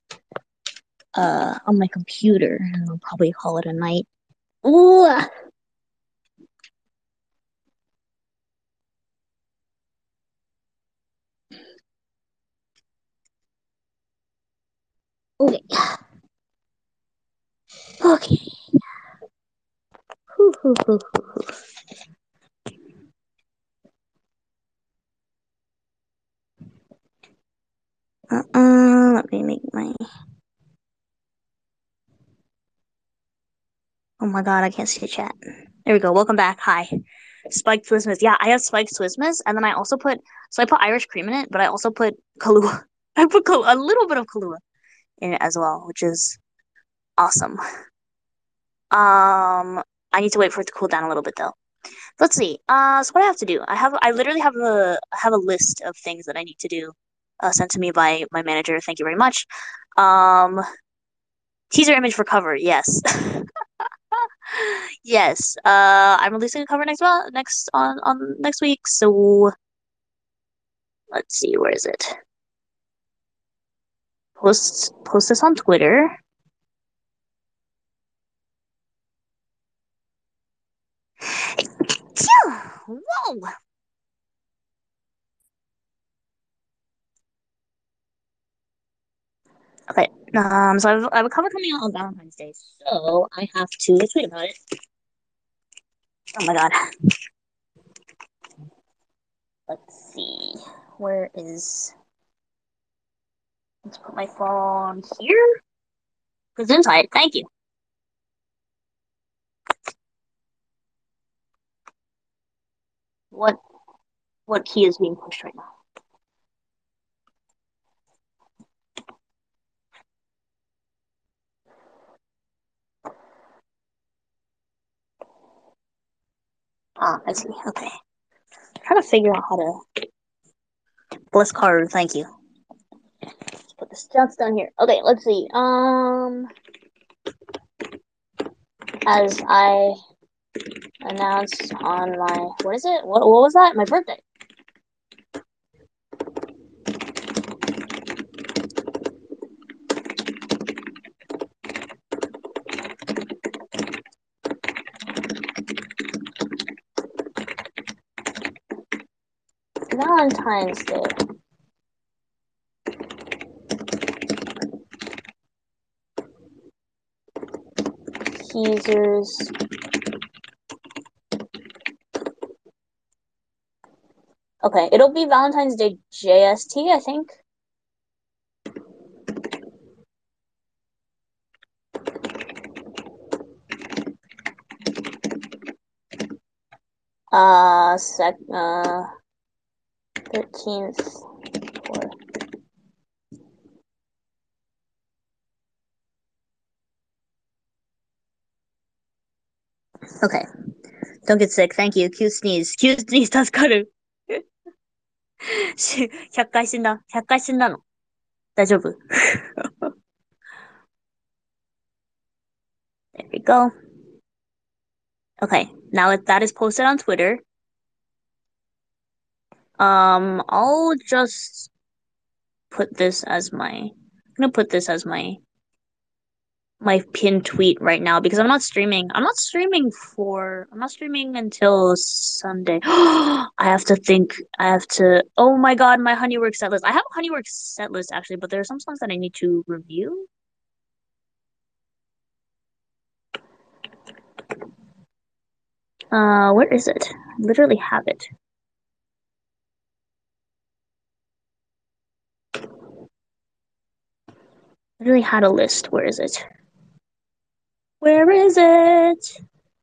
on my computer, and I'll probably call it a night. Ooh, okay, okay. Hoo, hoo, hoo, hoo. Let me make my. Oh my God, I can't see the chat. There we go. Welcome back. Hi. Spiked Twismas. Yeah, I have spiked Twismas, and then I also put I put Irish cream in it, but I also put Kahlua. I put a little bit of Kahlua in it as well, which is awesome. I need to wait for it to cool down a little bit though. Let's see. So what I have to do? I literally have a list of things that I need to do, sent to me by my manager. Thank you very much. Um, teaser image for cover. Yes. Yes. I'm releasing a cover next on next week. So let's see, where is it? Post this on Twitter. Whoa. Okay. So I have a cover coming out on Valentine's Day, so I have to tweet about it. Oh my God. Let's see. Where is? Let's put my phone here. It's inside. Thank you. What what key is being pushed right now? Ah, I see. Okay. I'm trying to figure out how to. Bliss card. Thank you. Let's put the stats down here. Okay. Let's see. As I announced on my what is it? What was that? My birthday. Valentine's Day. Teasers. Okay, it'll be Valentine's Day JST, I think. Sec 13th. Okay. Don't get sick. Thank you. Cute sneeze. Cute sneeze 助かる。100回死んだ。100回死んだの。大丈夫 There we go. Okay. Now that is posted on Twitter, I'll just put this as my. I'm gonna put this as my pinned tweet right now because I'm not streaming. I'm not streaming until Sunday. I have to think. I have to. Oh my God, my Honeyworks set list. I have a Honeyworks set list actually, but there are some songs that I need to review. Where is it? I literally have it. I literally had a list. Where is it? Where is it?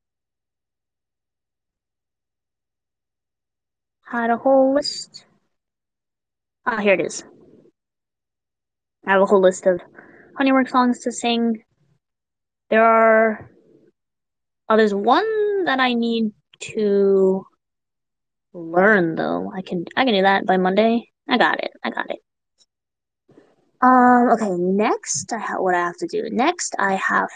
Had a whole list. Ah, here it is. I have a whole list of Honeyworks songs to sing. There are. Oh, there's one that I need to learn though. I can do that by Monday. I got it. I got it. Okay, next what I have to do. Next I have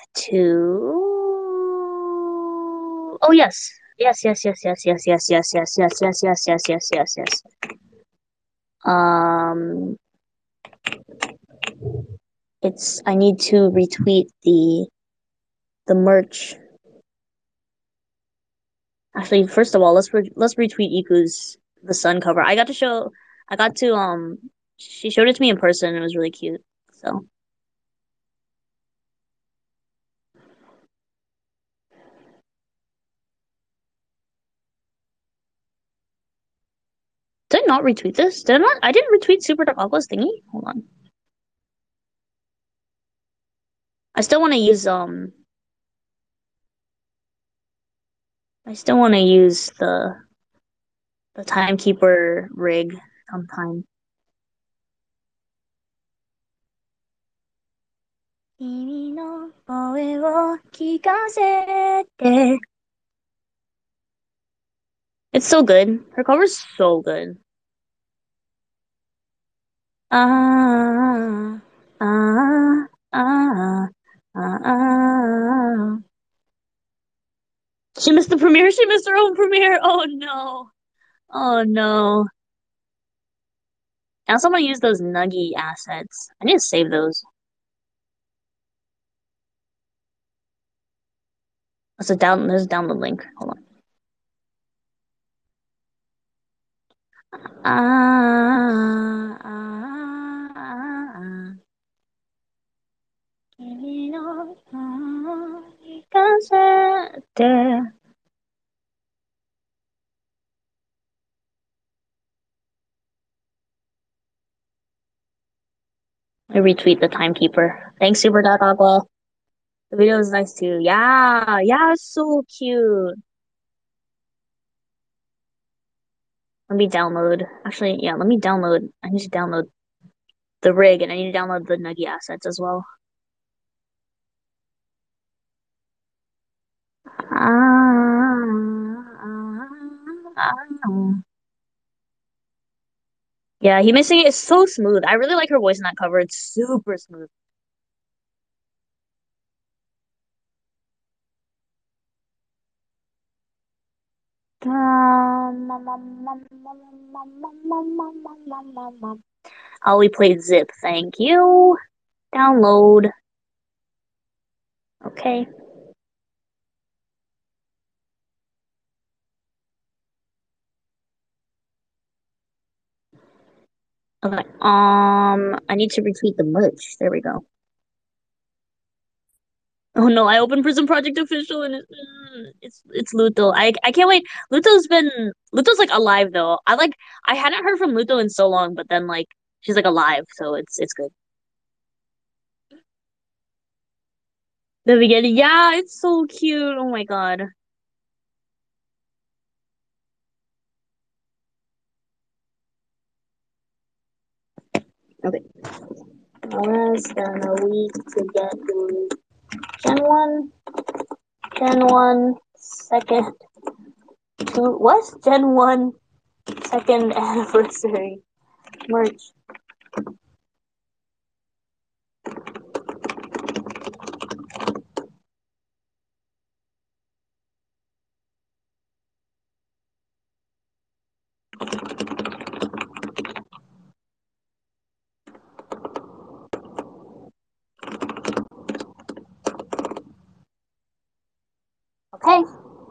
to Oh yes. Yes, yes, yes, yes, yes, yes, yes, yes, yes, yes, yes, yes, yes, yes, yes. Um it's I need to retweet the merch. Actually, first of all, let's retweet Iku's the sun cover. I got to she showed it to me in person and it was really cute. So, did I not retweet this? Did I not? I didn't retweet Super Dark Aqua's thingy. Hold on. I still want to use I still want to use the timekeeper rig sometime. 君の声を聞かせて It's so good. Her cover's so good. Ah, ah, ah, ah, ah. She missed the premiere. She missed her own premiere. Oh no. Oh no. I also want to use those Nuggy assets. I need to save those. There's a download link. Hold on. Ah, ah, ah, ah. 君の声を聞かせて I retweet the timekeeper. Thanks, Super Dark Aqua. The video is nice too. Yeah, yeah, it's so cute. Let me download. Actually, yeah, let me download. I need to download the rig and I need to download the Nuggy assets as well. Yeah, he missing it is so smooth. I really like her voice in that cover. It's super smooth. Oh, we played Zip. Thank you. Download. Okay. Okay. I need to retweet the merch. There we go. Oh no, I opened Prison Project official and it's Luto. I can't wait. Luto's like alive though. I hadn't heard from Luto in so long, but then like she's like alive, so it's good. The beginning, yeah, it's so cute. Oh my God. Okay. Less than a week to get to Gen 1. Gen 1 second two what? Gen 1 second anniversary merch. Okay.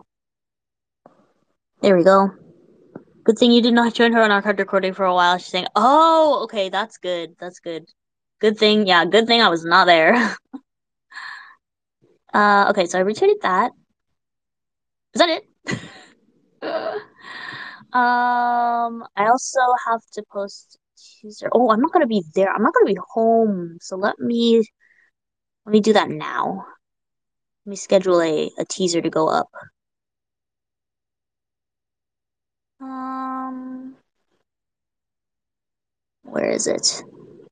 There we go. Good thing you did not join her on our card recording for a while. She's saying, "Oh, okay, that's good. That's good. Good thing, yeah, good thing I was not there." Okay, so I retweeted that. Is that it? I also have to post teaser. Oh, I'm not gonna be there. I'm not gonna be home. So let me do that now. Let me schedule a teaser to go up. Um, where is it?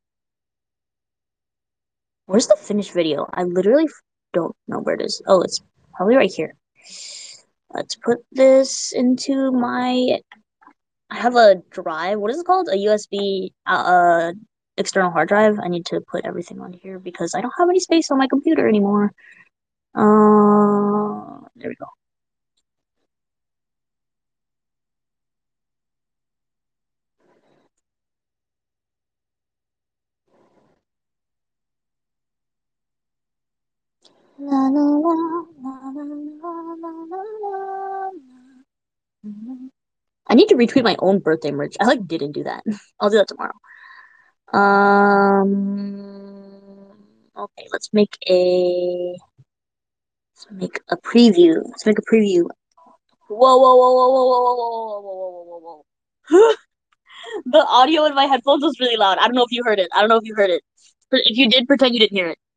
Where's the finished video? I literally don't know where it is. Oh, it's probably right here. Let's put this into my. I have a drive. What is it called? A USB. external hard drive. I need to put everything on here because I don't have any space on my computer anymore. There we go. La, la, la, la, la, la, la, la, la. I need to retweet my own birthday merch. I like didn't do that. I'll do that tomorrow. Okay, let's make a preview. Let's make a preview. Whoa, whoa, whoa, whoa, whoa, whoa, whoa, whoa, whoa, whoa, whoa, whoa. The audio in my headphones was really loud. I don't know if you heard it. I don't know if you heard it. If you did, pretend you didn't hear it.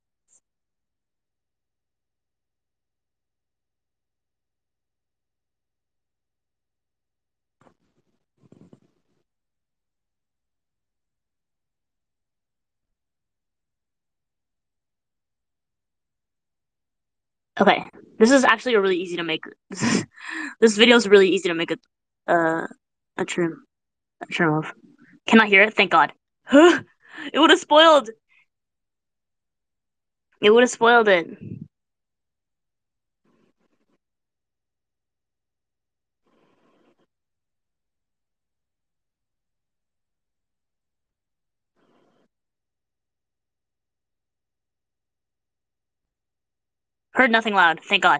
Okay, this is actually a really easy to make. This video is really easy to make uh, a trim of. Cannot hear it. Thank God. It would have spoiled. It would have spoiled it. Heard nothing loud. Thank God.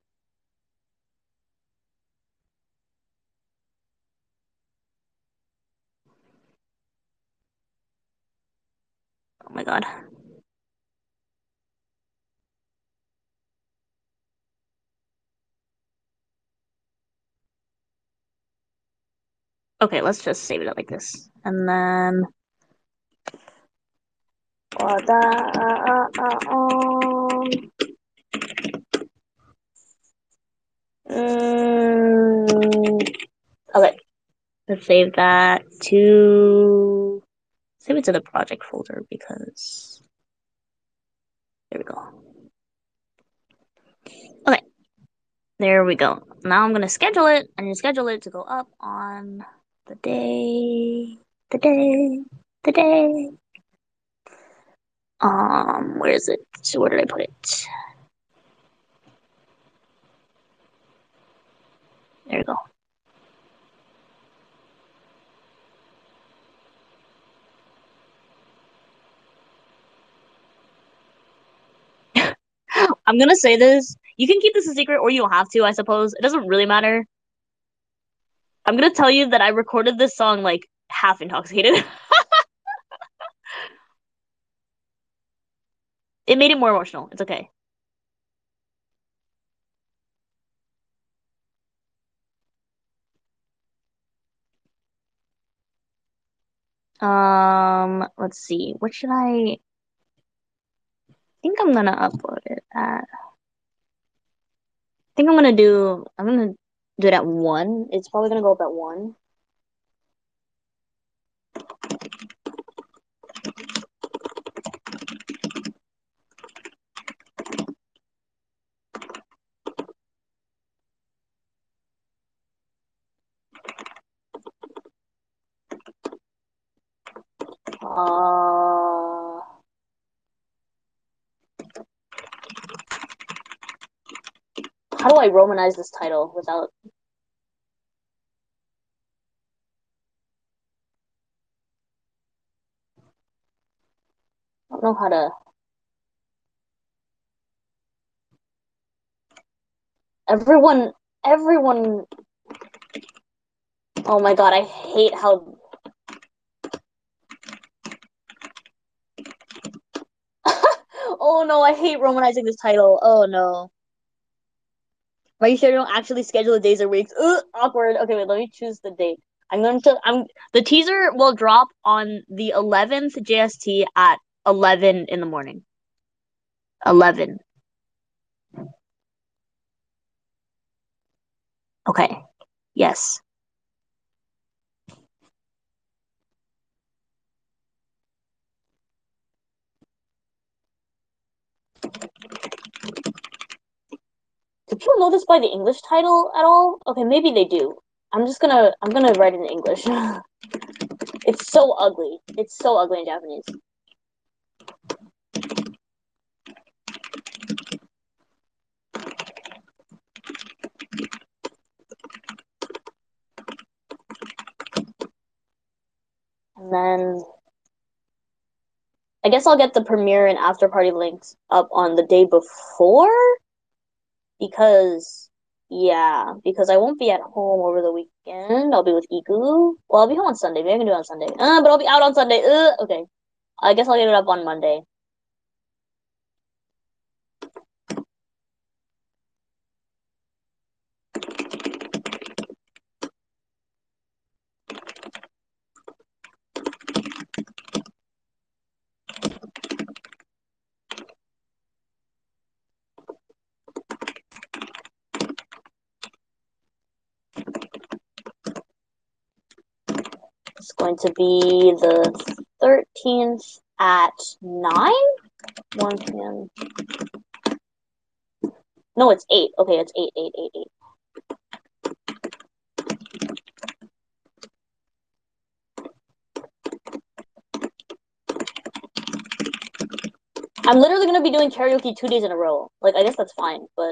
Oh my God. Okay, let's just save it like this, and then. Mm, okay, let's save that to save it to the project folder because there we go. Okay, there we go. Now I'm gonna schedule it. I'm gonna schedule it to go up on the day, the day, the day. Where is it? So where did I put it? There we go. I'm gonna say this. You can keep this a secret or you don't have to, I suppose. It doesn't really matter. I'm gonna tell you that I recorded this song like half intoxicated. It made it more emotional. It's okay. Let's see. What should I think I'm gonna upload it at? I think I'm gonna do it at 1. It's probably gonna go up at 1. How do I romanize this title without I don't know how to everyone everyone oh my God, I hate how oh no, I hate romanizing this title. Oh no. Are you sure you don't actually schedule the days or weeks? Ugh, awkward. Okay, wait, let me choose the date. I'm the teaser will drop on the 11th JST at 11 in the morning. 11. Okay. Yes. Do people know this by the English title at all? Okay, maybe they do. I'm gonna write it in English. It's so ugly. It's so ugly in Japanese. And then I guess I'll get the premiere and after party links up on the day before because because I won't be at home over the weekend. I'll be with Iku. Well, I'll be home on Sunday. Maybe I can do it on Sunday. But I'll be out on Sunday. Okay. I guess I'll get it up on Monday. It's going to be the 13th at 9? 1 p.m. No, it's 8. Okay, it's 8, 8, 8, 8. I'm literally going to be doing karaoke 2 days in a row. Like, I guess that's fine, but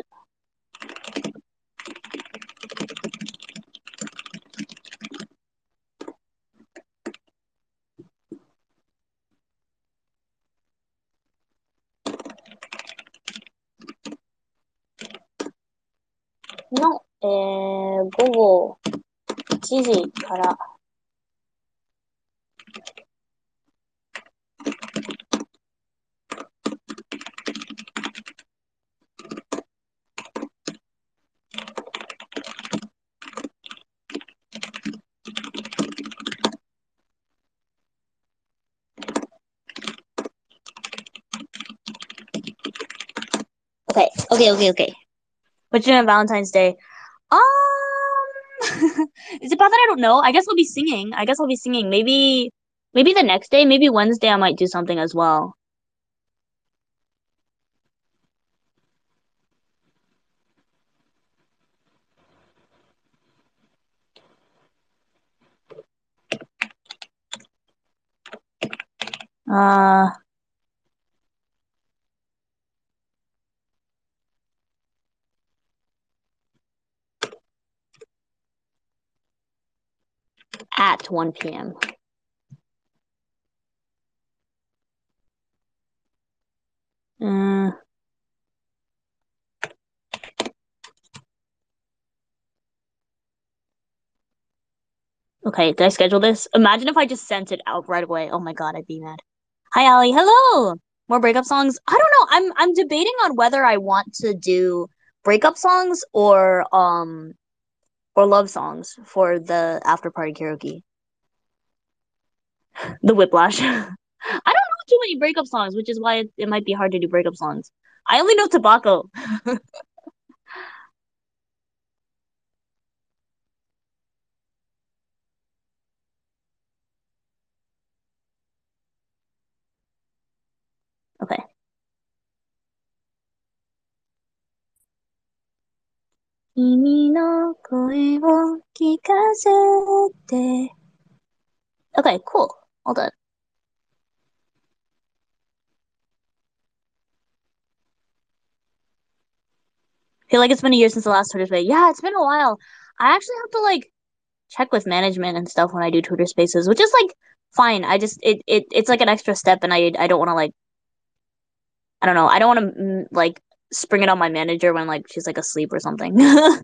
no. 午後1時から。Okay. What you doing on Valentine's Day? Um, is it bad that I don't know? I guess I'll be singing. Maybe the next day, maybe Wednesday, I might do something as well. Uh, at 1 p.m. Uh, okay, did I schedule this? Imagine if I just sent it out right away. Oh my God, I'd be mad. Hi, Ali. Hello. More breakup songs? I don't know. I'm debating on whether I want to do breakup songs or love songs for the after party karaoke. The Whiplash. I don't know too many breakup songs, which is why it might be hard to do breakup songs. I only know Tobacco. Okay. 君の声を聞かせて Okay, cool. All done. Feel like it's been a year since the last Twitter space. Yeah, it's been a while. I actually have to like check with management and stuff when I do Twitter spaces, which is like fine. I just it's like an extra step, and I don't want to like I don't know. I don't want to like spring it on my manager when like she's like asleep or something.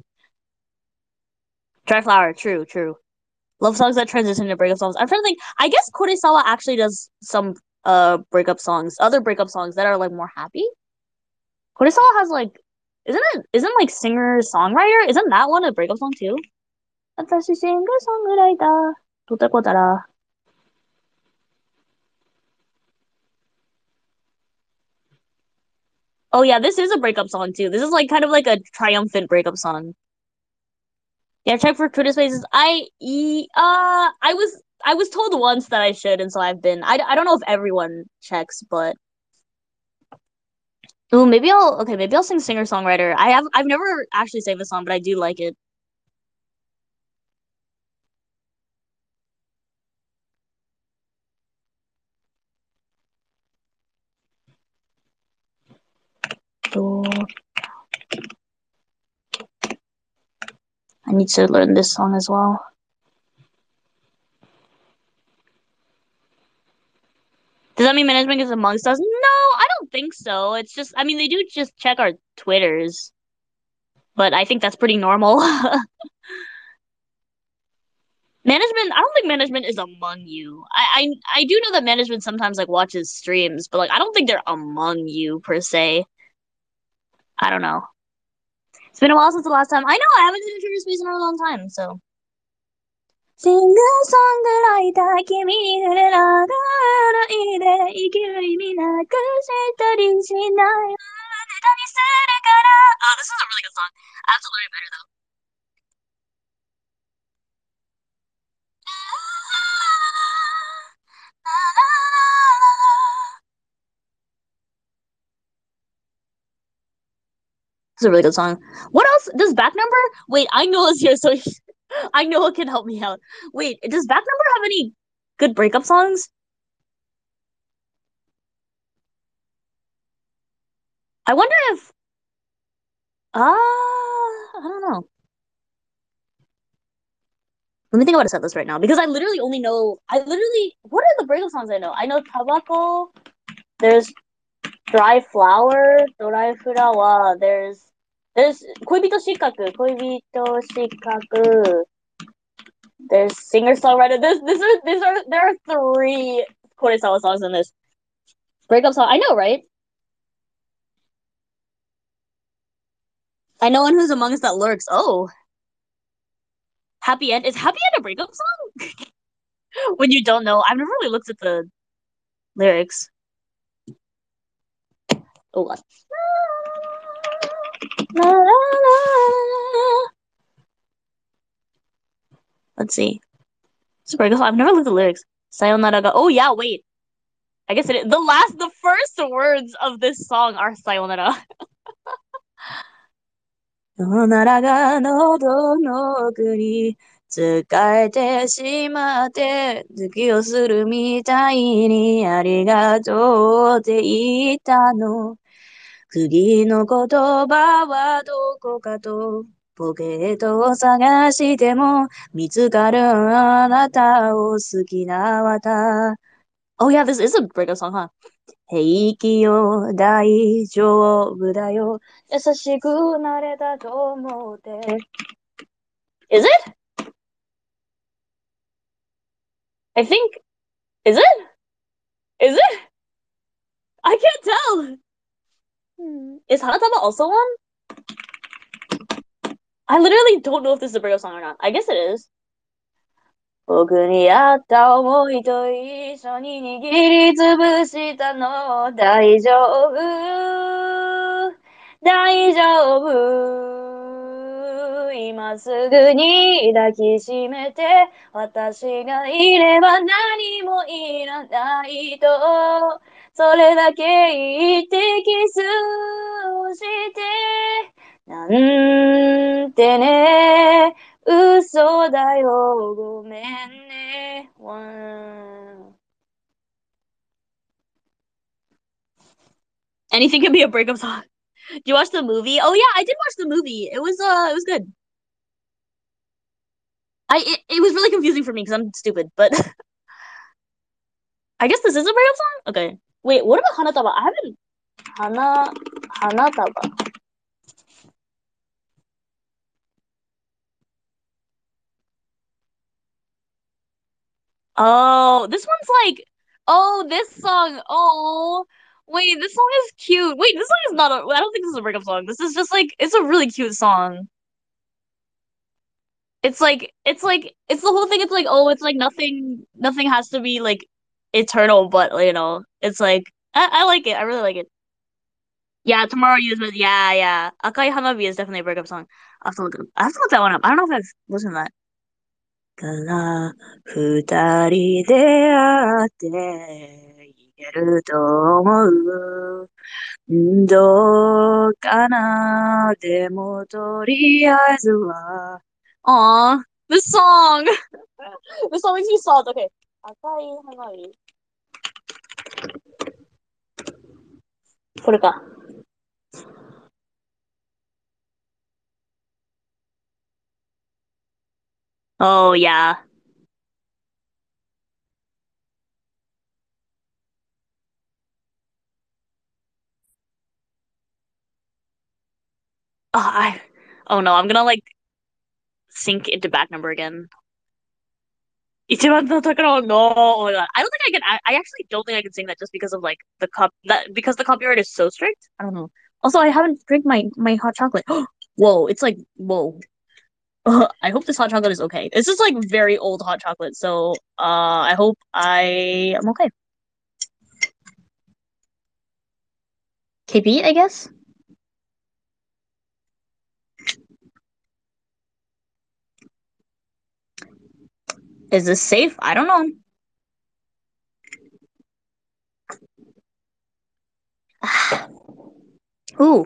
Dry flower, true. Love songs that transition to breakup songs. I'm trying to think. I guess Kurosawa actually does some breakup songs, other breakup songs that are like more happy. Kurosawa has like isn't like singer songwriter? Isn't that one a breakup song too? 私シンガーソングライターとてこたら Oh yeah, this is a breakup song too. This is like kind of like a triumphant breakup song. Yeah, check for Twitter spaces. I was told once that I should, and so I've been. I don't know if everyone checks, but ooh, maybe I'll sing singer songwriter. I've never actually saved a song, but I do like it. I need to learn this song as well. Does that mean management is amongst us? No, I don't think so. It's just, I mean, they do just check our Twitters, but I think that's pretty normal. Management, I don't think management is among you. I do know that management sometimes like watches streams, but like I don't think they're among you per se. I don't know. It's been a while since the last time. I know I haven't been in Twitter space in a long time, so. Singer songwriter 君に触れながらいで生きる意味なくしたりしないネタにするから Oh, this is a really good song. I have to learn it better though. It's a really good song. What else? Does back number? Wait, I know is here, so I know it can help me out. Wait, does back number have any good breakup songs? I wonder if I don't know. Let me think about a set list right now because I literally only know. I literally what are the breakup songs I know? I know Tabako. There's Dry Flower, Dry Flower. There's Koibito Shikaku, Koibito Shikaku. There's singer songwriter. There are three Kurosawa songs in this breakup song. I know, right? I know one who's among us that lurks. Oh, Happy End is Happy End a breakup song? When you don't know, I've never really looked at the lyrics. Oh God. Let's see. It's a breakup song. I've never looked at the lyrics. Sayonara ga. Oh yeah, wait. I guess it is. The first words of this song are sayonara. さよならが喉の奥に疲れてしまって息をするみたいにありがとうって言ったの。次の言葉はどこかとポケットを探しても見つかるあなたを好きな私。Oh yeah, this is a breakup song, huh? 平気よ、大丈夫だよ。優しくなれたと思って。Is it? I think. Is it? Is it? I can't tell. Is Hanatama also one? I literally don't know if this is a breakup song or not. I guess it is. 僕にあった思いと一緒に握りつぶしたの大丈夫大丈夫今すぐに抱きしめて私がいれば何もいらないとそれだけ言ってキスをしてなんてね嘘だよ、ごめんね。Anything can be a breakup song. Do you watch the movie? Oh yeah, I did watch the movie. It was good. It was really confusing for me because I'm stupid, but I guess this is a breakup song? Okay. Wait, what about Hanataba? I haven't Hanataba. Oh, this one's like oh, this song. Oh, wait, this song is cute. Wait, this song is not a I don't think this is a breakup song. This is just like it's a really cute song. It's the whole thing. It's like oh, it's like nothing has to be like eternal, but you know, it's like I like it. I really like it. Yeah, tomorrow you is yeah yeah. Akai Hanabi is definitely a breakup song. I have to look that one up. I don't know if I've listened to that. から二人で会っていけると思う。どうかなでもとりあえずは。Aw, this song. This song makes me sad. Okay. 赤い花火。これか。 Oh yeah. Oh, oh no, I'm gonna like sink into back number again. Ichiban no Takaro, no. Oh my God. I don't think I can. I actually don't think I can sing that just because of like the cup that because the copyright is so strict. I don't know. Also, I haven't drank my hot chocolate. Whoa, it's like whoa. I hope this hot chocolate is okay. This is like very old hot chocolate, so I hope I am okay. KP, I guess. Is this safe? I don't know. Ooh,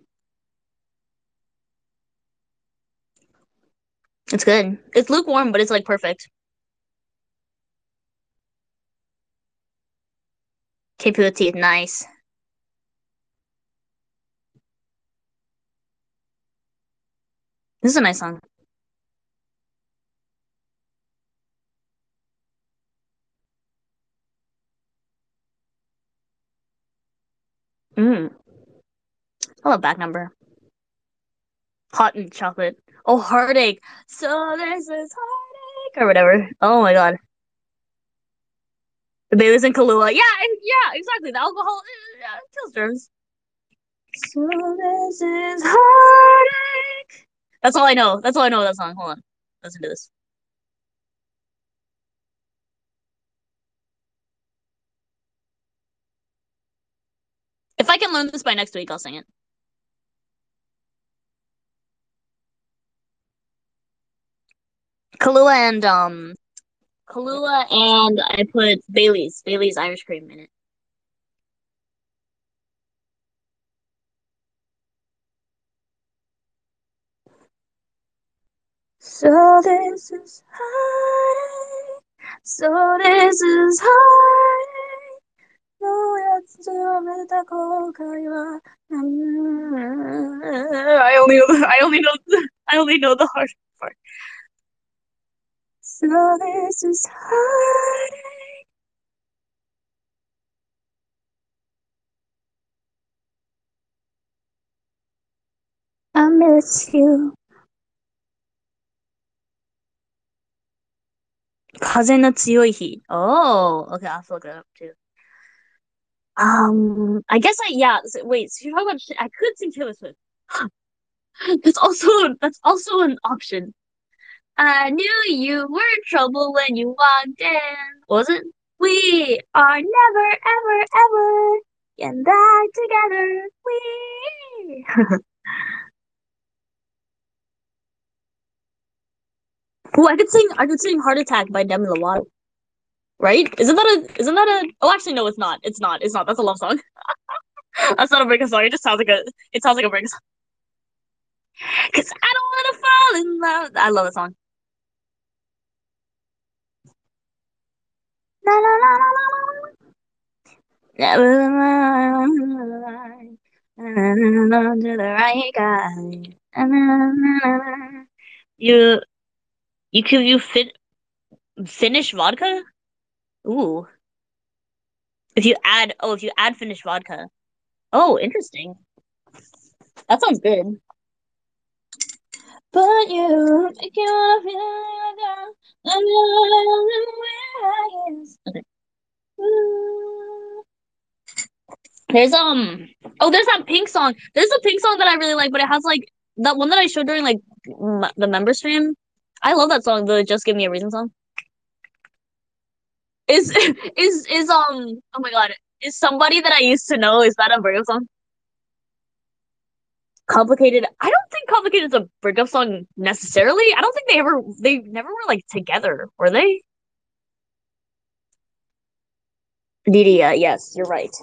it's good. It's lukewarm, but it's like perfect. KP with teeth, nice. This is a nice song. Mm, I love back number. Hot and chocolate. Oh, heartache. So this is heartache or whatever. Oh my God. The Baileys and Kahlua. Yeah, yeah, exactly. The alcohol yeah, kills germs. So this is heartache. That's all I know. That's all I know of that song. Hold on. Listen to this. If I can learn this by next week, I'll sing it. Kahlua and Kahlua and I put Bailey's Irish cream in it. So this is heartache. So this is heartache. どうやって埋めた後悔はI I only know the hard part. So this is heartache. I miss you. 風の強い日. Oh, okay, I'll have to look it up too. I guess yeah. Wait, so you're talking about? I could sing Taylor Swift. That's also an option. I knew you were trouble when you walked in. Was it? We are never, ever, ever getting back together. We. Oh, I could sing "Heart Attack" by Demi Lovato. Right? Isn't that a? Oh, actually, no, it's not. It's not. It's not. That's a love song. That's not a breakup song. It just sounds like a. It sounds like a breakup song. Cause I don't wanna fall in love. I love that song. La, la, la, la, la. Never mind. To the right guy. You you fit Finnish vodka? Ooh. If you add Finnish vodka. Oh, interesting. That sounds good. But you make you wanna feel like okay. There's oh there's that Pink song. There's a Pink song that I really like, but it has like that one that I showed during like the member stream. I love that song, the Just Give Me a Reason song. Is oh my God. Is somebody that I used to know, is that a breakup song? Complicated. I don't think Complicated is a breakup song necessarily. I don't think they never were like together, were they? Didi, yes, you're right.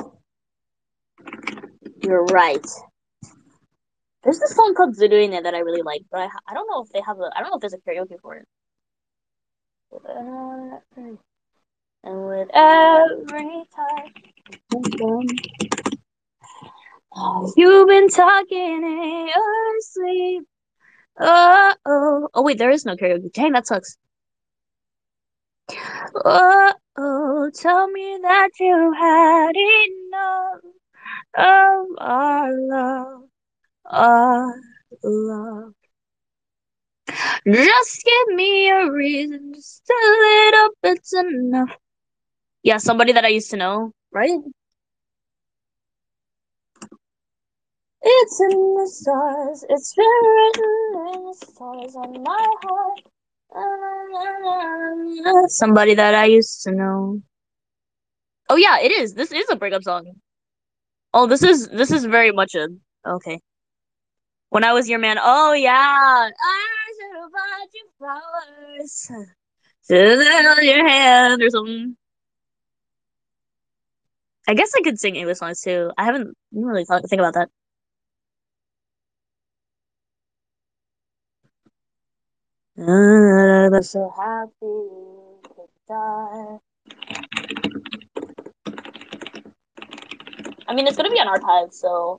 You're right. There's this song called Zuduine that I really like, but I don't know if they have a I don't know if there's a karaoke for it. And with every time you've been talking in your sleep. Oh, oh. Oh wait, there is no karaoke. Dang, that sucks. Oh, oh, tell me that you had enough of our love. Just give me a reason, just a little bit's enough. Yeah, somebody that I used to know, right? It's in the stars, it's been written in the stars on my heart. Somebody that I used to know. Oh yeah, it is. This is a breakup song. Oh, this is very much a okay. When I was your man. Oh yeah, I should have bought you flowers. Sit on your hand or something. I guess I could sing English songs too. I haven't really thought think about that. I'm so happy to die. I mean, it's gonna be an archive, so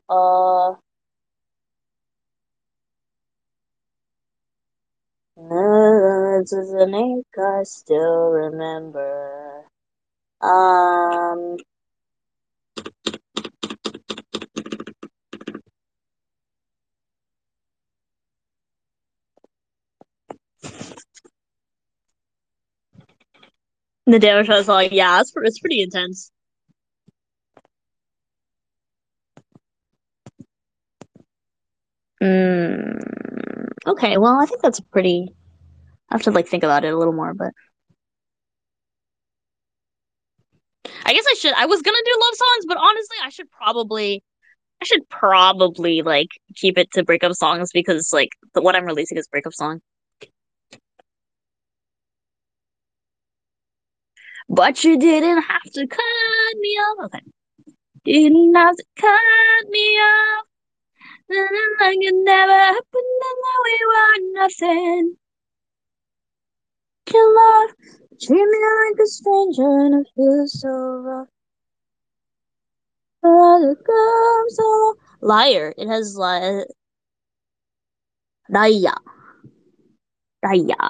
it's an ink I still remember. Um, the damage I was like, yeah, it's pretty intense. Okay, well, I think that's pretty. I have to like think about it a little more, but I guess I should. I was gonna do love songs, but honestly, I should probably like keep it to breakup songs because like what I'm releasing is breakup song. But you didn't have to cut me off. Okay. Didn't have to cut me off. Like it never happened and that we were nothing. Your love treat me like a stranger and it feels so rough. But it comes so liar. It has Raya. Raya.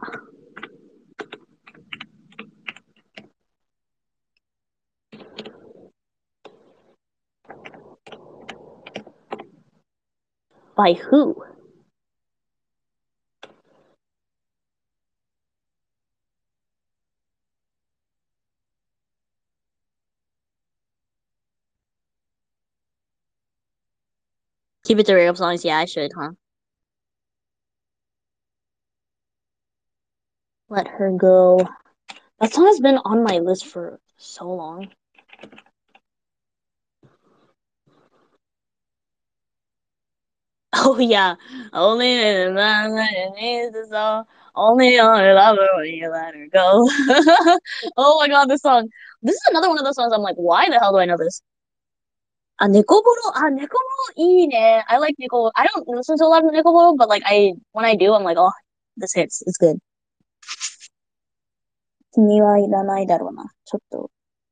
By who? Keep it to breakup songs. Yeah, I should, huh? Let her go. That song has been on my list for so long. Oh yeah, only in the needs is all. Only on her lover when you let her go. Oh my god, this song. This is another one of those songs. I'm like, why the hell do I know this? Nekoboro,いいね. I like Neko. I don't listen to a lot of Nekoboro, but like when I do, I'm like, oh, this hits. It's good. 君はいらないだろうな。ちょっと.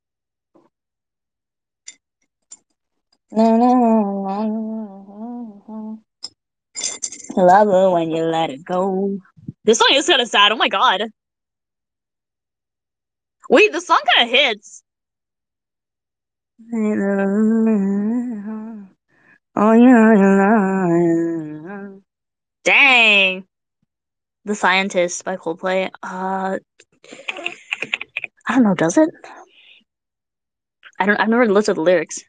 I love her when you let it go. This song is kind of sad. Oh my god. Wait, the song kind of hits. Oh yeah. Dang. The Scientist by Coldplay. I don't know, does it? I've never listened to the lyrics.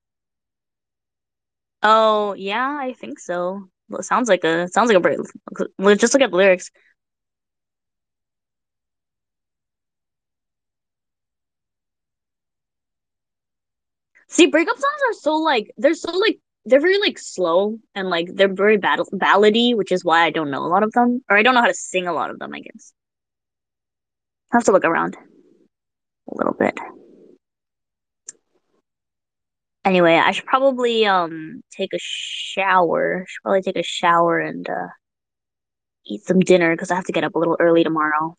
Oh, yeah, I think so. Well, it sounds like a break. Just look at the lyrics. See, breakup songs are so like they're very like slow and like they're very ballady, which is why I don't know a lot of them. Or I don't know how to sing a lot of them, I guess. I have to look around a little bit. Anyway, I should probably take a shower. Should probably take a shower and eat some dinner because I have to get up a little early tomorrow.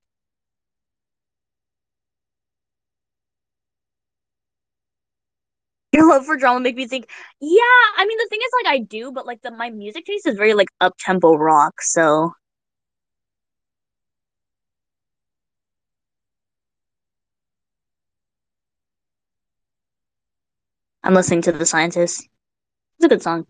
Your love for drama make me think, yeah, I mean the thing is like I do, but like my music taste is very like up tempo rock, so I'm listening to The Scientist. It's a good song.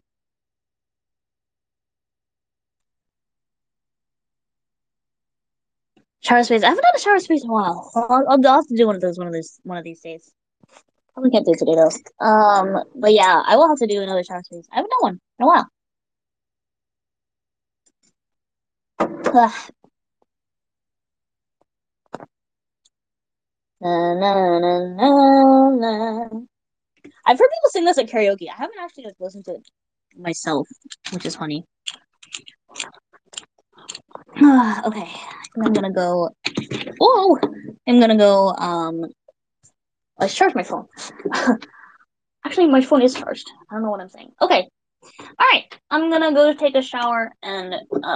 Shower space. I haven't done a shower space in a while. I'll have to do one of these days. Probably can't do it today though. But yeah, I will have to do another shower space. I haven't done one in a while. Na, na, na, na, na. I've heard people sing this at karaoke. I haven't actually listened to it myself, which is funny. Okay, I'm gonna go. Oh, I'm gonna go. Let's charge my phone. Actually, my phone is charged. I don't know what I'm saying. Okay, all right. I'm gonna go take a shower and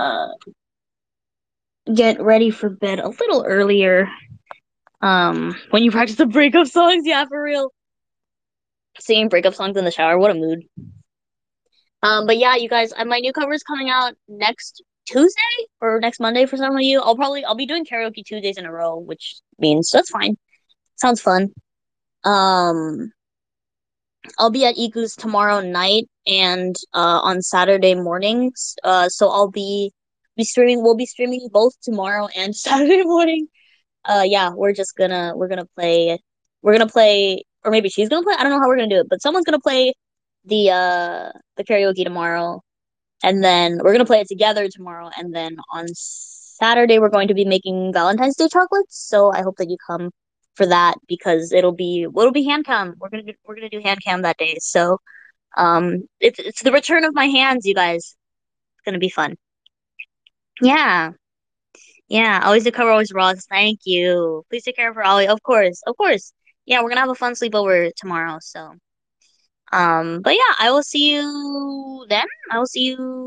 get ready for bed a little earlier. When you practice the breakup songs, yeah, for real. Singing breakup songs in the shower, what a mood. But yeah, you guys, my new cover is coming out next Tuesday or next Monday for some of you. I'll be doing karaoke 2 days in a row, which means that's fine. Sounds fun. Um, I'll be at Iku's tomorrow night and on Saturday mornings. So be streaming. We'll be streaming both tomorrow and Saturday morning. Yeah, we're gonna play. We're gonna play, or maybe she's gonna play. I don't know how we're gonna do it, but someone's gonna play the karaoke tomorrow, and then we're gonna play it together tomorrow, and then on Saturday we're going to be making Valentine's Day chocolates. So I hope that you come for that because it'll be hand cam. We're gonna do hand cam that day. So it's the return of my hands, you guys. It's gonna be fun. Yeah. Yeah, always the cover, always Ross. Thank you. Please take care of her, Ollie. Of course, of course. Yeah, we're gonna have a fun sleepover tomorrow. So, but yeah, I will see you then. I will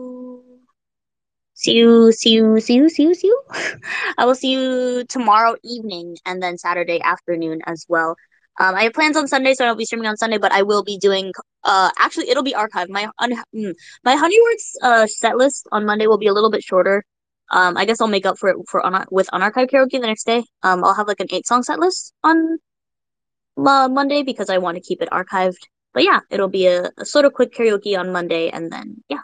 see you. I will see you tomorrow evening and then Saturday afternoon as well. I have plans on Sunday, so I won't be streaming on Sunday, but I will be doing. Actually, it'll be archived. My Honeyworks set list on Monday will be a little bit shorter. I guess I'll make up for it with unarchived karaoke the next day. I'll have like an 8 song set list on Monday because I want to keep it archived. But yeah, it'll be a sort of quick karaoke on Monday, and then yeah,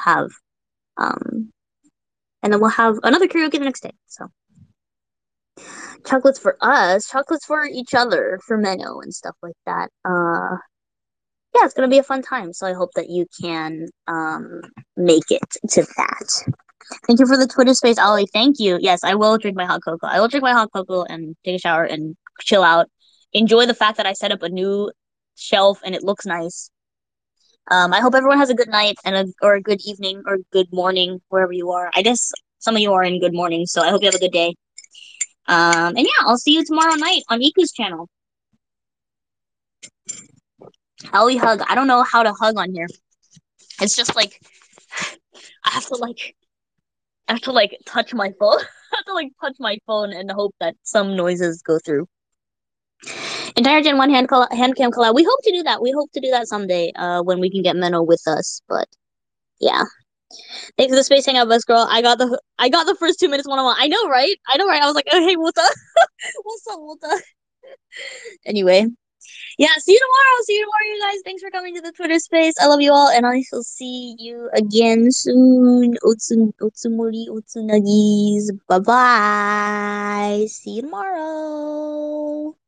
um and then we'll have another karaoke the next day. So chocolates for us, chocolates for each other, for Menno and stuff like that. Yeah, it's gonna be a fun time. So I hope that you can make it to that. Thank you for the Twitter space, Ollie. Thank you. Yes, I will drink my hot cocoa. I will drink my hot cocoa and take a shower and chill out. Enjoy the fact that I set up a new shelf and it looks nice. I hope everyone has a good night or a good evening or good morning wherever you are. I guess some of you are in good morning, so I hope you have a good day. And yeah, I'll see you tomorrow night on Iku's channel. Ellie hug. I don't know how to hug on here. It's just like I have to like touch my phone. I have to like touch my phone and hope that some noises go through. Entire Gen 1 hand cam collab. We hope to do that. We hope to do that someday, when we can get Menno with us. But yeah. Thanks for the space hangout, best girl. I got the first 2 minutes one on one. I know, right? I know, right? I was like, oh hey, what's up? What's up, what's up? Anyway. Yeah, see you tomorrow. See you tomorrow, you guys. Thanks for coming to the Twitter space. I love you all, and I shall see you again soon. Otsumori Otsunagis. Bye bye. See you tomorrow.